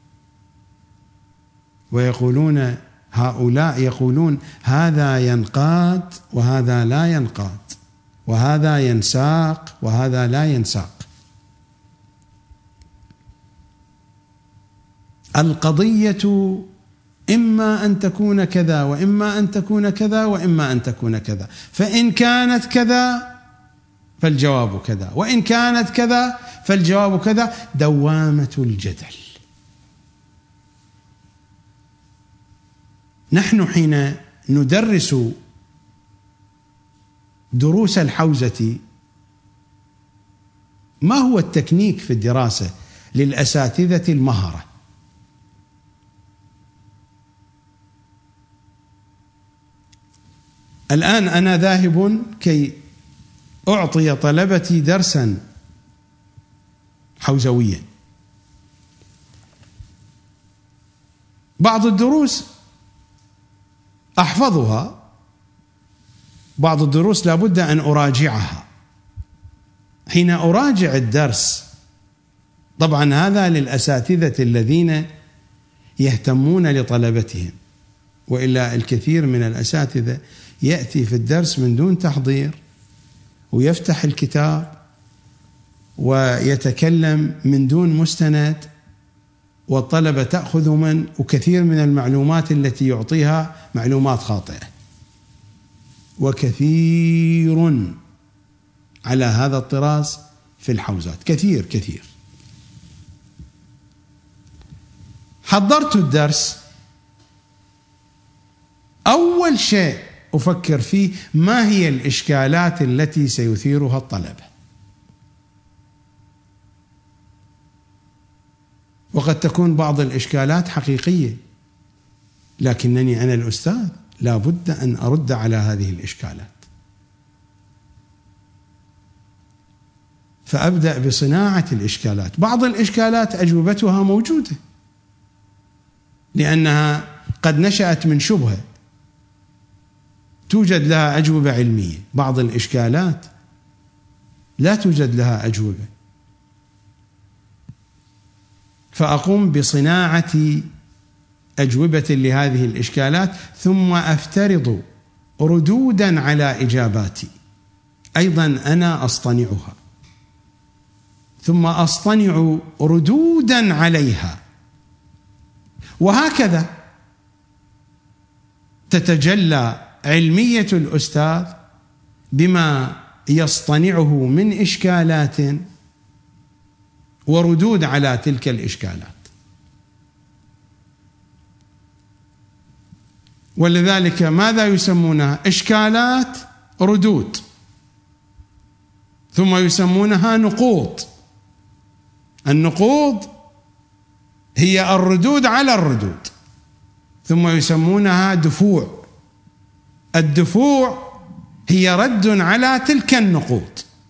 ويقولون هؤلاء يقولون هذا ينقاد وهذا لا ينقاد، وهذا ينساق وهذا لا ينساق. القضية إما أن تكون كذا وإما أن تكون كذا وإما أن تكون كذا، فإن كانت كذا فالجواب كذا، وإن كانت كذا فالجواب كذا. دوامة الجدل. نحن حين ندرس دروس الحوزة، ما هو التكنيك في الدراسة للأساتذة المهرة؟ الآن أنا ذاهب كي أعطي طلبتي درسا حوزويا. بعض الدروس أحفظها، بعض الدروس لابد أن أراجعها. حين أراجع الدرس، طبعا هذا للأساتذة الذين يهتمون لطلبتهم، وإلا الكثير من الأساتذة يأتي في الدرس من دون تحضير، ويفتح الكتاب ويتكلم من دون مستند، والطلبة تأخذ من وكثير من المعلومات التي يعطيها معلومات خاطئة. وكثير على هذا الطراز في الحوزات، كثير كثير. حضرت الدرس، أول شيء أفكر فيه ما هي الإشكالات التي سيثيرها الطلبة. وقد تكون بعض الإشكالات حقيقية، لكنني أنا الأستاذ لا بد أن أرد على هذه الإشكالات. فأبدأ بصناعة الإشكالات. بعض الإشكالات أجوبتها موجودة، لأنها قد نشأت من شبهة توجد لها أجوبة علمية. بعض الإشكالات لا توجد لها أجوبة، فأقوم بصناعة أجوبة لهذه الإشكالات، ثم أفترض ردودا على إجاباتي أيضا أنا أصطنعها، ثم أصطنع ردودا عليها، وهكذا تتجلى علمية الأستاذ بما يصطنعه من إشكالات وردود على تلك الإشكالات. ولذلك ماذا يسمونها؟ إشكالات ردود، ثم يسمونها نقوض. النقوض هي الردود على الردود، ثم يسمونها دفوع. الدفوع هي رد على تلك النقوض.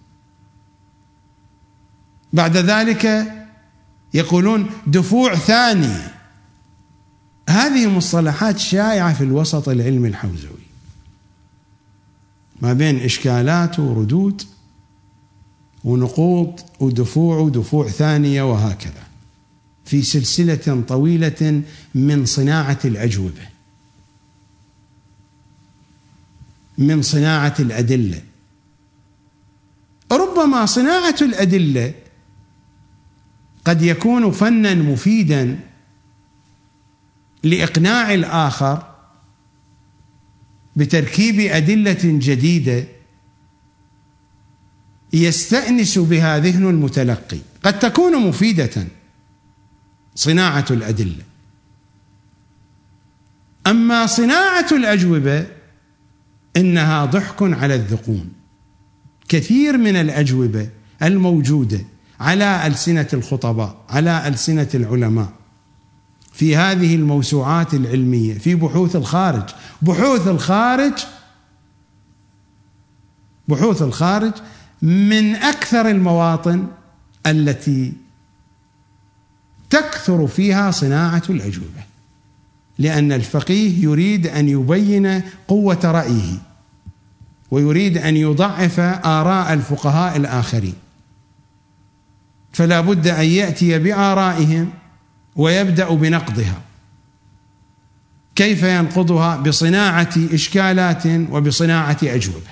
بعد ذلك يقولون دفوع ثاني. هذه مصطلحات شائعة في الوسط العلمي الحوزوي. ما بين إشكالات وردود ونقوط ودفوع ودفوع ثانية وهكذا، في سلسلة طويلة من صناعة الأجوبة، من صناعة الأدلة. ربما صناعة الأدلة قد يكون فنا مفيدا لإقناع الآخر بتركيب أدلة جديدة يستأنس بها ذهن المتلقي، قد تكون مفيدة صناعة الأدلة. أما صناعة الأجوبة إنها ضحك على الذقون. كثير من الأجوبة الموجودة على ألسنة الخطباء، على ألسنة العلماء في هذه الموسوعات العلمية، في بحوث الخارج، بحوث الخارج بحوث الخارج من أكثر المواطن التي تكثر فيها صناعة الأجوبة، لأن الفقيه يريد أن يبين قوة رأيه ويريد أن يضعف آراء الفقهاء الآخرين، فلا بد أن يأتي بآرائهم ويبدأ بنقضها. كيف ينقضها؟ بصناعة إشكالات وبصناعة أجوبة.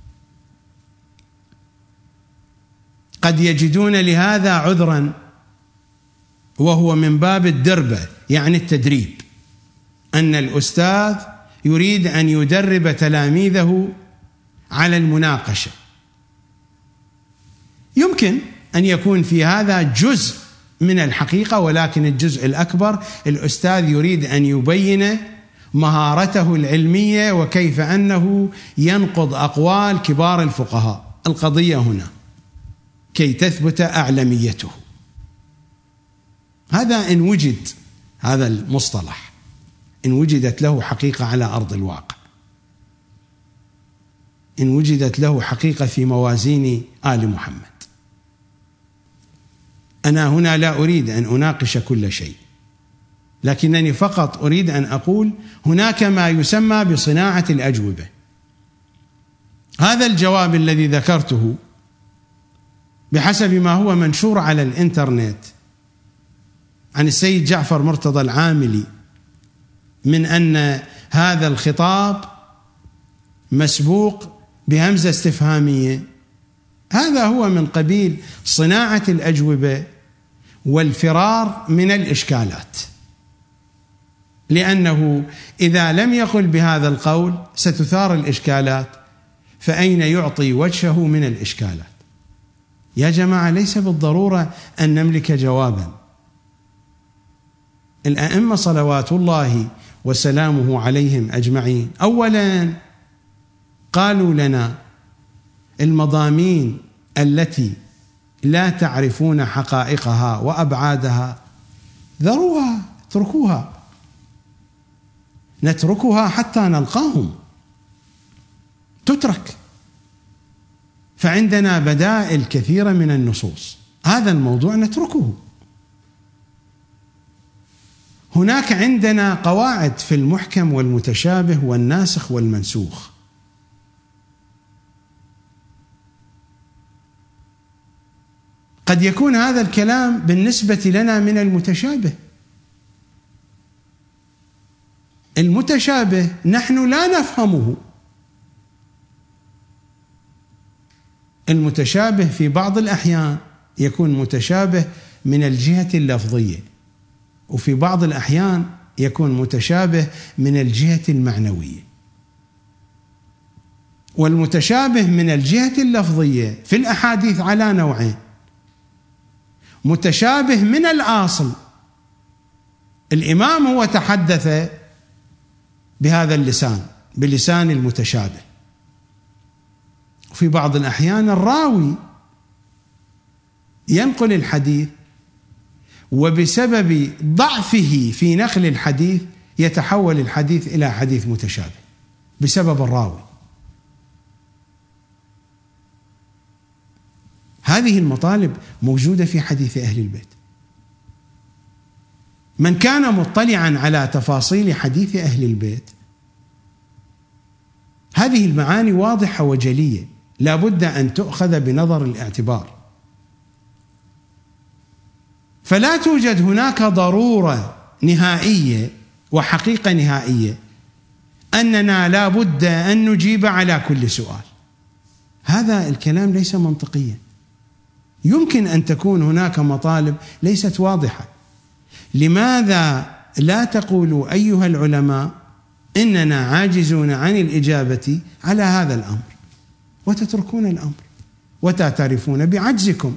قد يجدون لهذا عذرا، وهو من باب الدربة، يعني التدريب، أن الأستاذ يريد أن يدرب تلاميذه على المناقشة. يمكن أن يكون في هذا جزء من الحقيقة، ولكن الجزء الأكبر الأستاذ يريد أن يبين مهارته العلمية وكيف أنه ينقض أقوال كبار الفقهاء. القضية هنا كي تثبت أعلميته. هذا إن وجد هذا المصطلح، إن وجدت له حقيقة على أرض الواقع، إن وجدت له حقيقة في موازين آل محمد. أنا هنا لا أريد أن أناقش كل شيء، لكنني فقط أريد أن أقول هناك ما يسمى بصناعة الأجوبة. هذا الجواب الذي ذكرته بحسب ما هو منشور على الإنترنت عن السيد جعفر مرتضى العاملي، من أن هذا الخطاب مسبوق بهمزة استفهامية، هذا هو من قبيل صناعة الأجوبة والفرار من الإشكالات، لأنه إذا لم يقل بهذا القول ستثار الإشكالات، فأين يعطي وجهه من الإشكالات؟ يا جماعة، ليس بالضرورة أن نملك جوابا. الأئمة صلوات الله وسلامه عليهم أجمعين أولا قالوا لنا المضامين التي لا تعرفون حقائقها وأبعادها ذروها، اتركوها، نتركها حتى نلقاهم، تترك. فعندنا بدائل كثيرة من النصوص، هذا الموضوع نتركه. هناك عندنا قواعد في المحكم والمتشابه والناسخ والمنسوخ. قد يكون هذا الكلام بالنسبة لنا من المتشابه. المتشابه نحن لا نفهمه. المتشابه في بعض الأحيان يكون متشابه من الجهة اللفظية، وفي بعض الأحيان يكون متشابه من الجهة المعنوية. والمتشابه من الجهة اللفظية في الأحاديث على نوعين: متشابه من الأصل، الإمام هو تحدث بهذا اللسان، بلسان المتشابه، وفي بعض الأحيان الراوي ينقل الحديث وبسبب ضعفه في نقل الحديث يتحول الحديث إلى حديث متشابه بسبب الراوي. هذه المطالب موجودة في حديث أهل البيت. من كان مطلعا على تفاصيل حديث أهل البيت، هذه هذه المعاني واضحة وجلية، لا بد أن تؤخذ بنظر الاعتبار. فلا توجد هناك ضرورة نهائية وحقيقة نهائية أننا لا بد أن نجيب على كل سؤال. هذا الكلام ليس منطقيا. يمكن أن تكون هناك مطالب ليست واضحة. لماذا لا تقولوا أيها العلماء إننا عاجزون عن الإجابة على هذا الأمر، وتتركون الأمر وتعترفون بعجزكم؟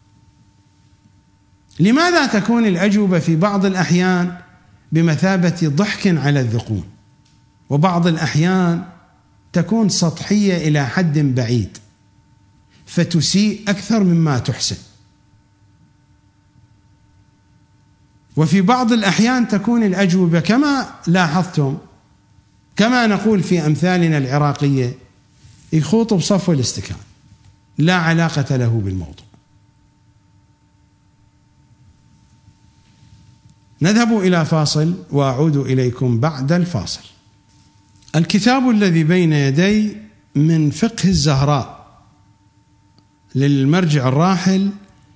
لماذا تكون الأجوبة في بعض الأحيان بمثابة ضحك على الذقون، وبعض الأحيان تكون سطحية إلى حد بعيد فتسيء أكثر مما تحسن، وفي بعض الأحيان تكون الأجوبة كما لاحظتم، كما نقول في أمثالنا العراقية، يخوط بصفو الاستكان، لا علاقة له بالموضوع. نذهب إلى فاصل وأعود إليكم بعد الفاصل. الكتاب الذي بين يدي من فقه الزهراء للمرجع الراحل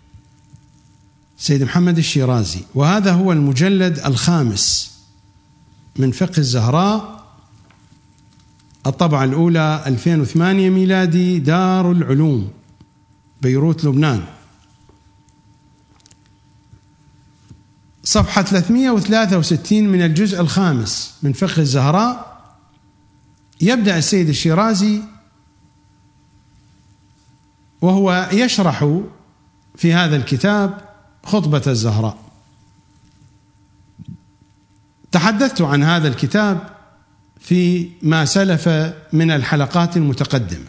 سيد محمد الشيرازي، وهذا هو المجلد الخامس من فقه الزهراء، الطبعة الأولى ألفين وثمانية ميلادي، دار العلوم، بيروت، لبنان، صفحة ثلاثمئة وثلاثة وستين من الجزء الخامس من فقه الزهراء. يبدأ السيد الشيرازي وهو يشرح في هذا الكتاب خطبة الزهراء. تحدثت عن هذا الكتاب في ما سلف من الحلقات المتقدمة.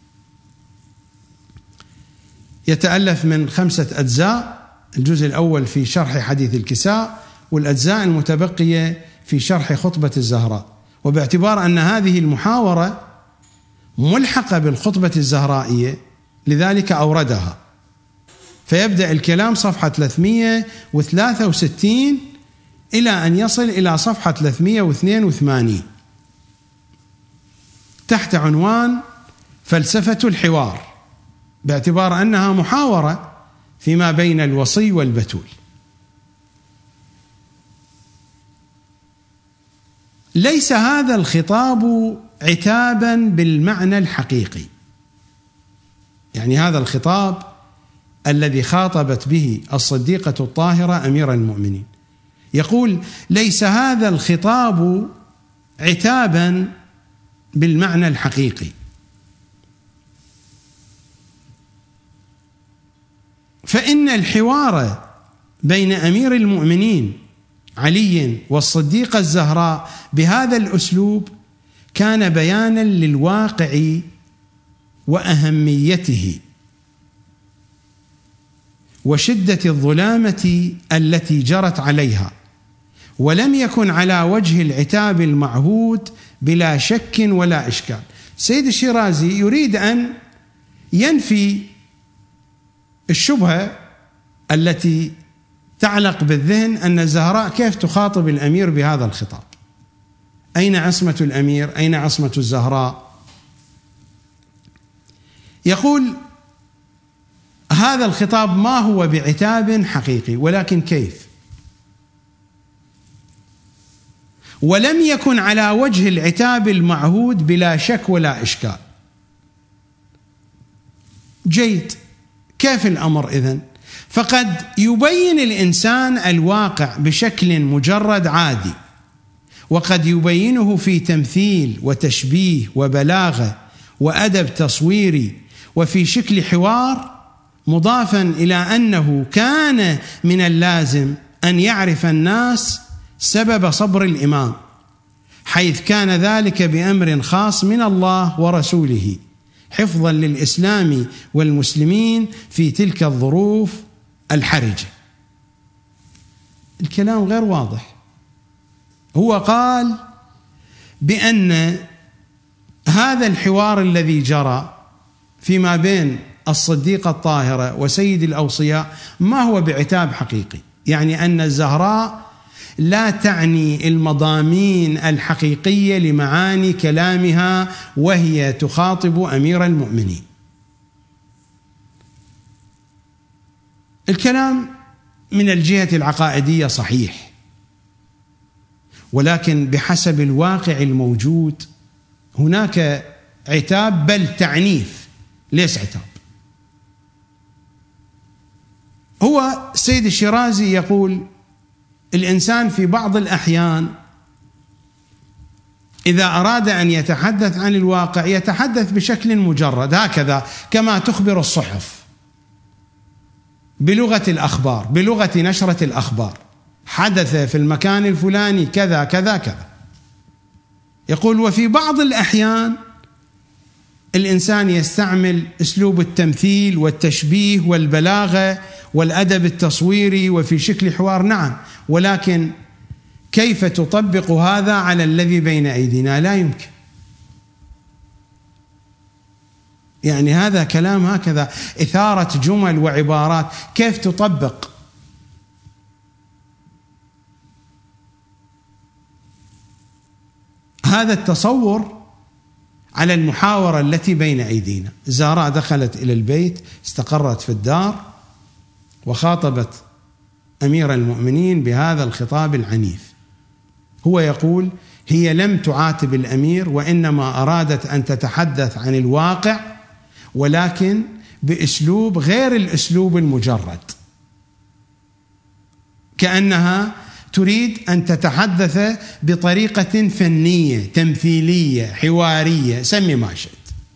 يتألف من خمسة أجزاء، الجزء الأول في شرح حديث الكساء، والأجزاء المتبقية في شرح خطبة الزهراء. وباعتبار أن هذه المحاورة ملحقة بالخطبة الزهرائية لذلك أوردها، فيبدأ الكلام صفحة ثلاثمئة وثلاثة وستين إلى أن يصل إلى صفحة ثلاثمئة واثنين وثمانين تحت عنوان فلسفة الحوار، باعتبار أنها محاورة فيما بين الوصي والبتول. ليس هذا الخطاب عتابا بالمعنى الحقيقي، يعني هذا الخطاب الذي خاطبت به الصديقة الطاهرة أمير المؤمنين، يقول ليس هذا الخطاب عتابا بالمعنى الحقيقي، فإن الحوار بين أمير المؤمنين علي والصديقة الزهراء بهذا الأسلوب كان بيانا للواقع وأهميته وشدة الظلامة التي جرت عليها، ولم يكن على وجه العتاب المعهود بلا شك ولا إشكال. سيد الشيرازي يريد أن ينفي الشبهة التي تعلق بالذهن أن الزهراء كيف تخاطب الأمير بهذا الخطاب، أين عصمة الأمير، أين عصمة الزهراء؟ يقول هذا الخطاب ما هو بعتاب حقيقي، ولكن كيف؟ ولم يكن على وجه العتاب المعهود بلا شك ولا إشكال. جيد، كيف الأمر إذن؟ فقد يبين الإنسان الواقع بشكل مجرد عادي، وقد يبينه في تمثيل وتشبيه وبلاغة وأدب تصويري وفي شكل حوار، مضافا إلى أنه كان من اللازم أن يعرف الناس سبب صبر الإمام، حيث كان ذلك بأمر خاص من الله ورسوله حفظا للإسلام والمسلمين في تلك الظروف الحرجة. الكلام غير واضح. هو قال بأن هذا الحوار الذي جرى فيما بين الصديقة الطاهرة وسيد الأوصياء ما هو بعتاب حقيقي، يعني أن الزهراء لا تعني المضامين الحقيقية لمعاني كلامها وهي تخاطب أمير المؤمنين. الكلام من الجهة العقائدية صحيح، ولكن بحسب الواقع الموجود هناك عتاب، بل تعنيف، ليس عتاب. هو السيد الشيرازي يقول الإنسان في بعض الأحيان إذا أراد أن يتحدث عن الواقع يتحدث بشكل مجرد هكذا، كما تخبر الصحف، بلغة الأخبار، بلغة نشرة الأخبار، حدث في المكان الفلاني كذا كذا كذا. يقول وفي بعض الأحيان الإنسان يستعمل أسلوب التمثيل والتشبيه والبلاغة والأدب التصويري وفي شكل حوار، نعم، ولكن كيف تطبق هذا على الذي بين أيدينا؟ لا يمكن. يعني هذا كلام هكذا، إثارة جمل وعبارات، كيف تطبق؟ هذا التصور على المحاورة التي بين أيدينا. زهراء دخلت إلى البيت، استقرت في الدار، وخاطبت أمير المؤمنين بهذا الخطاب العنيف. هو يقول هي لم تعاتب الأمير، وإنما أرادت أن تتحدث عن الواقع، ولكن بأسلوب غير الأسلوب المجرد، كأنها تريد أن تتحدث بطريقة فنية تمثيلية حوارية، سمي ما شئت.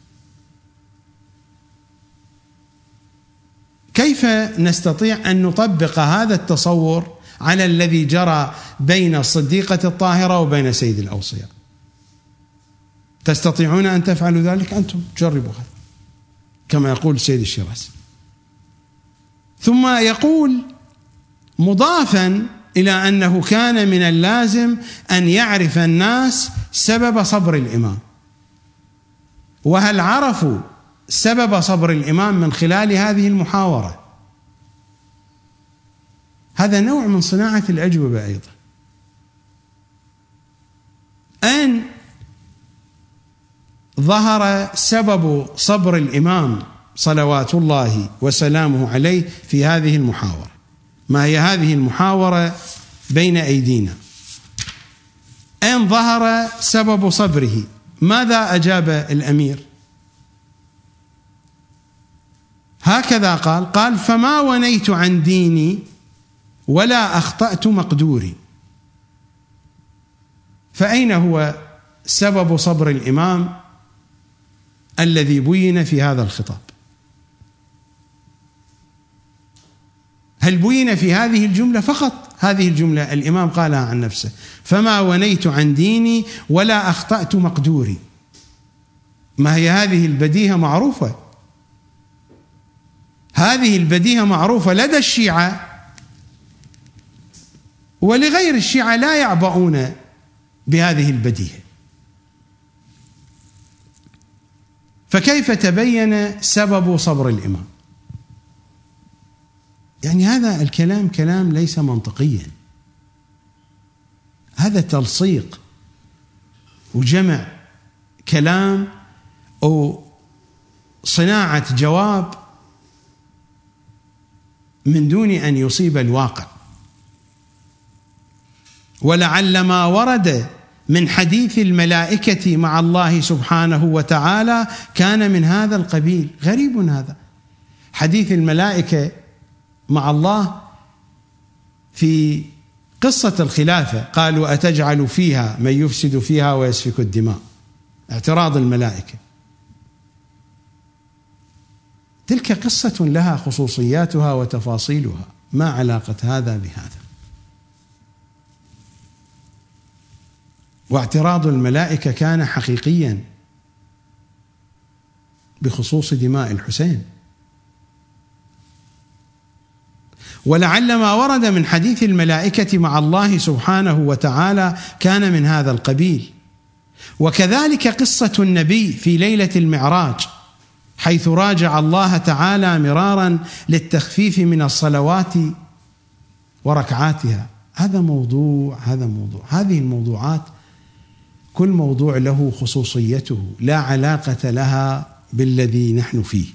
كيف نستطيع أن نطبق هذا التصور على الذي جرى بين الصديقة الطاهرة وبين سيد الأوصياء؟ تستطيعون أن تفعلوا ذلك؟ أنتم جربوا هذا، كما يقول سيد الشيرازي. ثم يقول مضافا إلى أنه كان من اللازم أن يعرف الناس سبب صبر الإمام. وهل عرفوا سبب صبر الإمام من خلال هذه المحاورة؟ هذا نوع من صناعة الأجوبة أيضا. أن ظهر سبب صبر الإمام صلوات الله وسلامه عليه في هذه المحاورة. ما هي هذه المحاورة بين أيدينا؟ أين ظهر سبب صبره؟ ماذا أجاب الأمير؟ هكذا قال قال فما ونيت عن ديني ولا أخطأت مقدوري. فأين هو سبب صبر الإمام الذي بين في هذا الخطاب؟ هل بين في هذه الجملة فقط؟ هذه الجملة الإمام قالها عن نفسه، فما ونيت عن ديني ولا أخطأت مقدوري. ما هي هذه البديهة معروفة، هذه البديهة معروفة لدى الشيعة، ولغير الشيعة لا يعبؤون بهذه البديهة. فكيف تبين سبب صبر الإمام؟ يعني هذا الكلام كلام ليس منطقيا، هذا تلصيق وجمع كلام أو صناعة جواب من دون أن يصيب الواقع. ولعل ما ورد من حديث الملائكة مع الله سبحانه وتعالى كان من هذا القبيل. غريب هذا، حديث الملائكة مع الله في قصة الخلافة، قالوا أتجعل فيها من يفسد فيها ويسفك الدماء، اعتراض الملائكة. تلك قصة لها خصوصياتها وتفاصيلها، ما علاقة هذا بهذا؟ واعتراض الملائكة كان حقيقيا بخصوص دماء الحسين. ولعل ما ورد من حديث الملائكة مع الله سبحانه وتعالى كان من هذا القبيل. وكذلك قصة النبي في ليلة المعراج، حيث راجع الله تعالى مرارا للتخفيف من الصلوات وركعاتها، هذا موضوع هذا موضوع هذه الموضوعات كل موضوع له خصوصيته لا علاقة لها بالذي نحن فيه.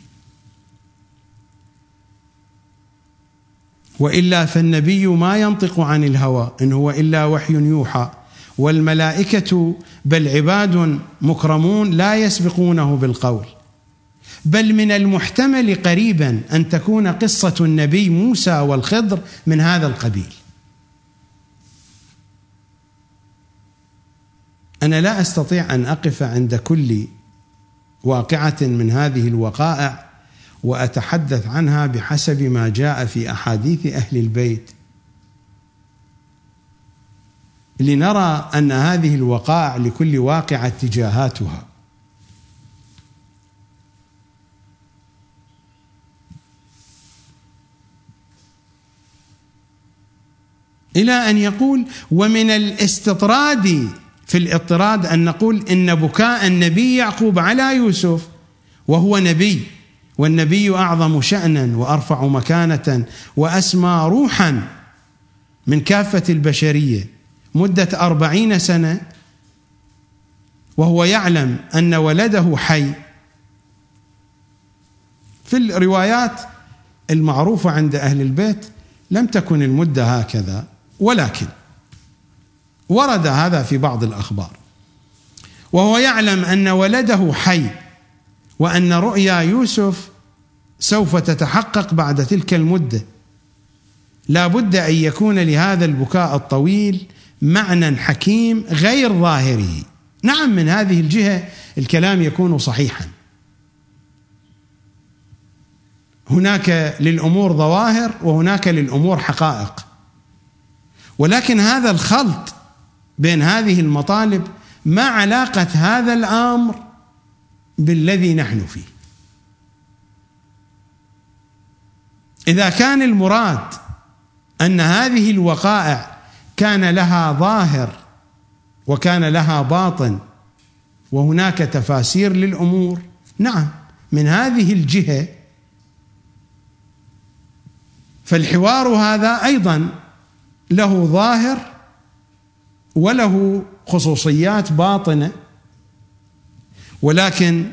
وإلا فالنبي ما ينطق عن الهوى إن هو إلا وحي يوحى، والملائكة بل عباد مكرمون لا يسبقونه بالقول، بل من المحتمل قريبا أن تكون قصة النبي موسى والخضر من هذا القبيل. أنا لا أستطيع أن أقف عند كل واقعة من هذه الوقائع وأتحدث عنها بحسب ما جاء في أحاديث أهل البيت، لنرى أن هذه الوقائع لكل واقعة اتجاهاتها. إلى أن يقول: ومن الاستطراد في الاضطراد أن نقول إن بكاء النبي يعقوب على يوسف وهو نبي، والنبي أعظم شأنا وأرفع مكانة وأسمى روحا من كافة البشرية مدة أربعين سنة، وهو يعلم أن ولده حي. في الروايات المعروفة عند أهل البيت لم تكن المدة هكذا، ولكن ورد هذا في بعض الأخبار. وهو يعلم أن ولده حي، وأن رؤيا يوسف سوف تتحقق بعد تلك المدة. لا بد أن يكون لهذا البكاء الطويل معنى حكيم غير ظاهره. نعم، من هذه الجهة الكلام يكون صحيحا، هناك للأمور ظواهر وهناك للأمور حقائق، ولكن هذا الخلط بين هذه المطالب ما علاقة هذا الأمر بالذي نحن فيه. إذا كان المراد أن هذه الوقائع كان لها ظاهر وكان لها باطن وهناك تفاسير للأمور، نعم، من هذه الجهة فالحوار هذا أيضا له ظاهر وله خصوصيات باطنة. ولكن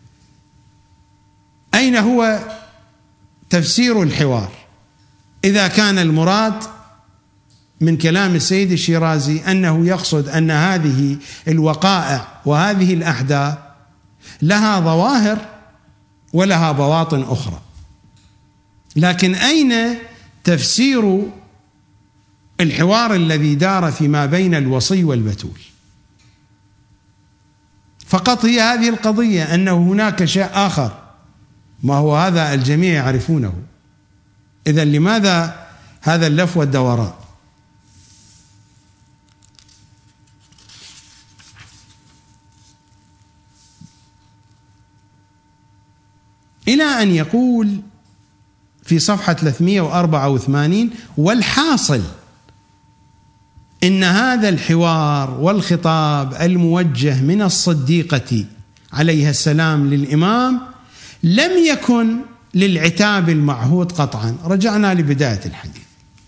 أين هو تفسير الحوار؟ إذا كان المراد من كلام السيد الشيرازي أنه يقصد أن هذه الوقائع وهذه الأحداث لها ظواهر ولها بواطن أخرى، لكن أين تفسير الحوار الذي دار فيما بين الوصي والبتول؟ فقط هي هذه القضية، أنه هناك شيء آخر، ما هو هذا الجميع يعرفونه. إذن لماذا هذا اللف والدوران؟ إلى أن يقول في صفحة ثلاثمئة وأربعة وثمانين: والحاصل إن هذا الحوار والخطاب الموجه من الصديقة عليها السلام للإمام لم يكن للعتاب المعهود قطعا. رجعنا لبداية الحديث،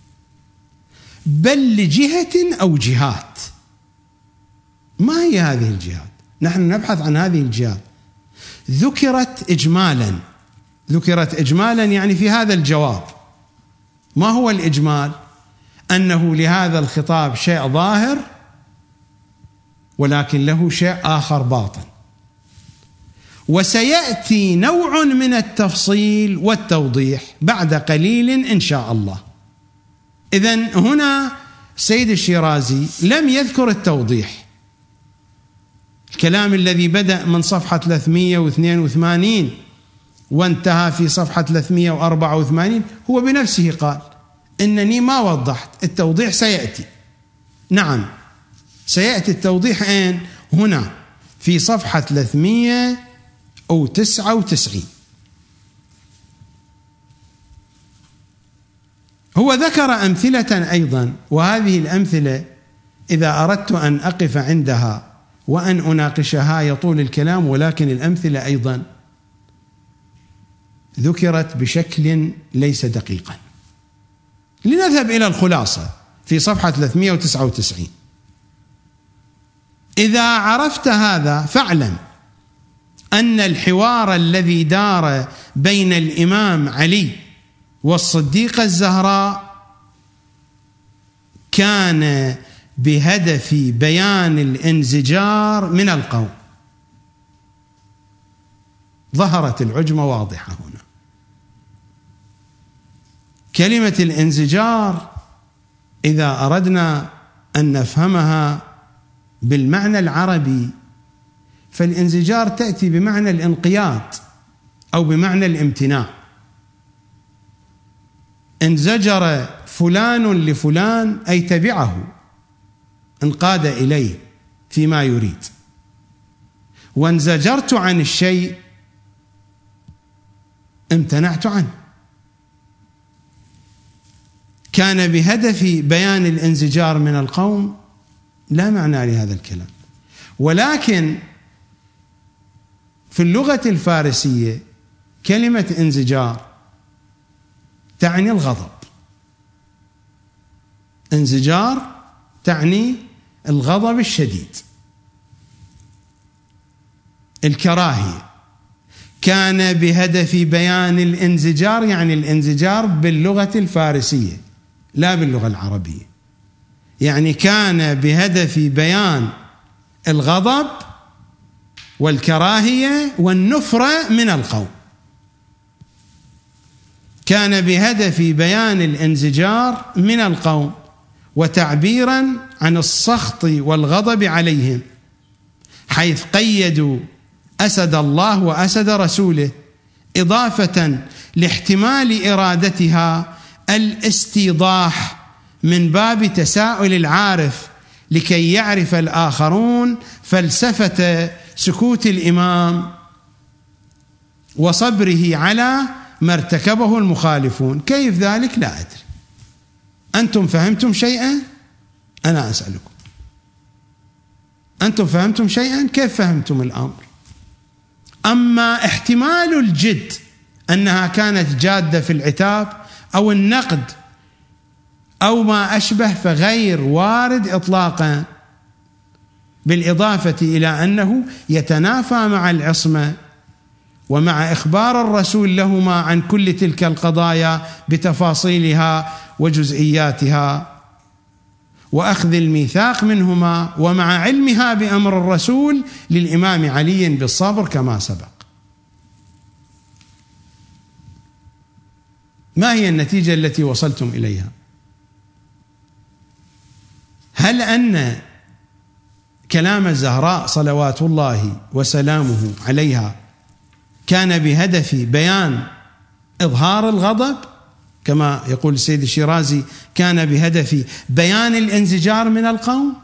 بل لجهة أو جهات. ما هي هذه الجهات؟ نحن نبحث عن هذه الجهات، ذكرت إجمالا ذكرت إجمالا يعني في هذا الجواب. ما هو الإجمال؟ أنه لهذا الخطاب شيء ظاهر ولكن له شيء آخر باطن، وسيأتي نوع من التفصيل والتوضيح بعد قليل إن شاء الله. إذن هنا السيد الشيرازي لم يذكر التوضيح. الكلام الذي بدأ من صفحة ثلاثمئة واثنين وثمانين وانتهى في صفحة ثلاثمئة وأربعة وثمانين هو بنفسه قال إنني ما وضحت، التوضيح سيأتي. نعم، سيأتي التوضيح أين؟ هنا في صفحة ثلاثمئة وتسعة وتسعين. هو ذكر أمثلة أيضا، وهذه الأمثلة إذا أردت أن أقف عندها وأن أناقشها يطول الكلام، ولكن الأمثلة أيضا ذكرت بشكل ليس دقيقا. لنذهب إلى الخلاصة في صفحة ثلاثمئة وتسعة وتسعين. إذا عرفت هذا فاعلم أن الحوار الذي دار بين الإمام علي والصديقة الزهراء كان بهدف بيان الانزجار من القوم. ظهرت العجمة واضحة هنا. كلمة الانزجار إذا أردنا أن نفهمها بالمعنى العربي فالانزجار تأتي بمعنى الانقياد أو بمعنى الامتناع. انزجر فلان لفلان أي تبعه، انقاد إليه فيما يريد. وانزجرت عن الشيء امتنعت عنه. كان بهدف بيان الانزجار من القوم لا معنى لهذا الكلام، ولكن في اللغة الفارسية كلمة انزجار تعني الغضب. انزجار تعني الغضب الشديد، الكراهية. كان بهدف بيان الانزجار، يعني الانزجار باللغة الفارسية لا باللغة العربية، يعني كان بهدف بيان الغضب والكراهية والنفرة من القوم. كان بهدف بيان الانزجار من القوم وتعبيرا عن السخط والغضب عليهم، حيث قيدوا أسد الله وأسد رسوله، إضافة لاحتمال إرادتها الاستيضاح من باب تساؤل العارف لكي يعرف الآخرون فلسفة سكوت الإمام وصبره على ما ارتكبه المخالفون. كيف ذلك لا أدري. أنتم فهمتم شيئا؟ أنا أسألكم، أنتم فهمتم شيئا؟ كيف فهمتم الأمر؟ أما احتمال الجد أنها كانت جادة في العتاب أو النقد أو ما أشبه فغير وارد إطلاقا، بالإضافة إلى أنه يتنافى مع العصمة ومع إخبار الرسول لهما عن كل تلك القضايا بتفاصيلها وجزئياتها، وأخذ الميثاق منهما، ومع علمها بأمر الرسول للإمام علي بالصبر كما سبق. ما هي النتيجة التي وصلتم إليها؟ هل أن كلام الزهراء صلوات الله وسلامه عليها كان بهدف بيان إظهار الغضب كما يقول السيد الشيرازي كان بهدف بيان الانزجار من القوم؟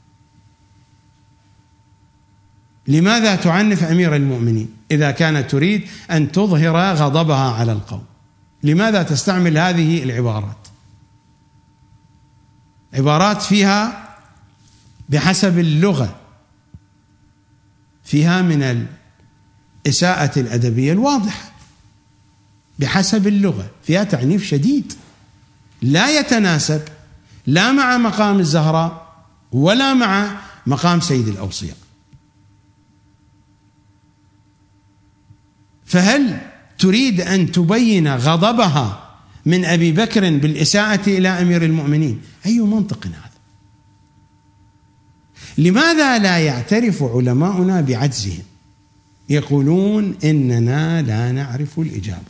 لماذا تعنف أمير المؤمنين إذا كانت تريد أن تظهر غضبها على القوم؟ لماذا تستعمل هذه العبارات؟ عبارات فيها بحسب اللغة فيها من الإساءة الأدبية الواضحة، بحسب اللغة فيها تعنيف شديد لا يتناسب لا مع مقام الزهراء ولا مع مقام سيد الأوصياء. فهل تريد أن تبين غضبها من أبي بكر بالإساءة إلى أمير المؤمنين؟ أي منطق هذا؟ لماذا لا يعترف علماؤنا بعجزهم؟ يقولون إننا لا نعرف الإجابات.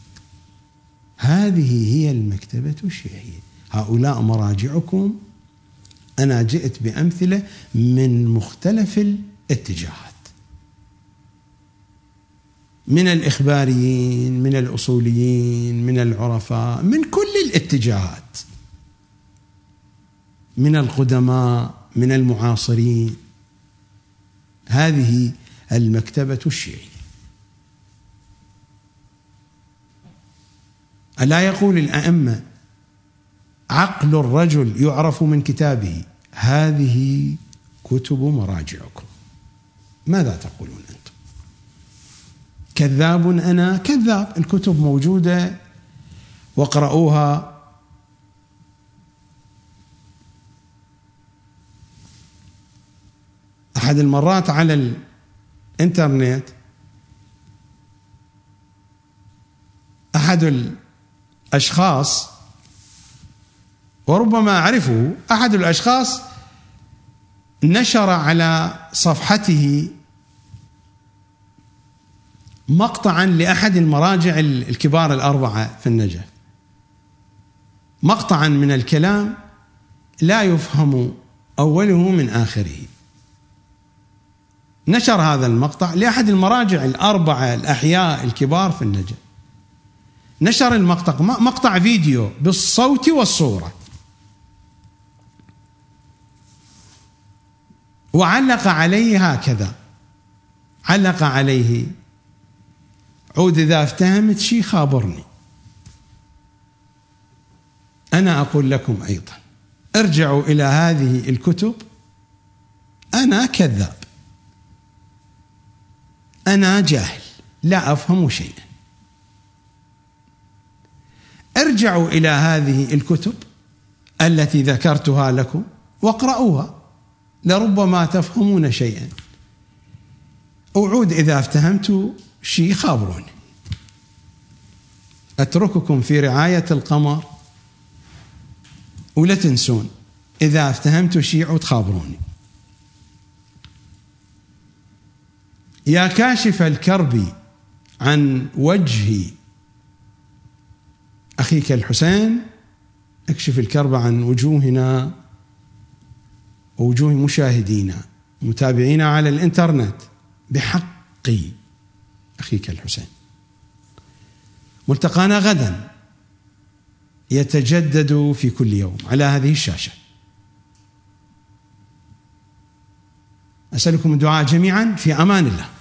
هذه هي المكتبة الشيعية، هؤلاء مراجعكم. أنا جئت بأمثلة من مختلف الاتجاهات، من الإخباريين، من الأصوليين، من العرفاء، من كل الاتجاهات، من القدماء، من المعاصرين. هذه المكتبة الشيعية. ألا يقول الأئمة عقل الرجل يعرف من كتابه؟ هذه كتب مراجعكم. ماذا تقولون أنتم؟ كذاب أنا؟ كذاب. الكتب موجودة واقرأوها أحد المرات على الإنترنت أحد الأشخاص، وربما أعرفه، أحد الأشخاص نشر على صفحته مقطعا لأحد المراجع الكبار الأربعة في النجف، مقطعا من الكلام لا يفهم أوله من آخره. نشر هذا المقطع لأحد المراجع الأربعة الأحياء الكبار في النجف، نشر المقطع مقطع فيديو بالصوت والصورة، وعلق عليه هكذا، علق عليه: عود إذا افتهمت شيء خابرني. أنا أقول لكم أيضا ارجعوا إلى هذه الكتب، أنا كذاب، أنا جاهل لا أفهم شيئا. ارجعوا إلى هذه الكتب التي ذكرتها لكم واقرأوها، لربما تفهمون شيئا. أعود إذا افتهمت شيء خابروني. أترككم في رعاية القمر، ولا تنسون إذا افتهمت شيء عود خابروني. يا كاشف الكرب عن وجه أخيك الحسين، اكشف الكرب عن وجوهنا ووجوه مشاهدينا متابعينا على الإنترنت بحق أخيك الحسين. ملتقانا غدا يتجدد في كل يوم على هذه الشاشة. أسألكم الدعاء جميعا، في أمان الله.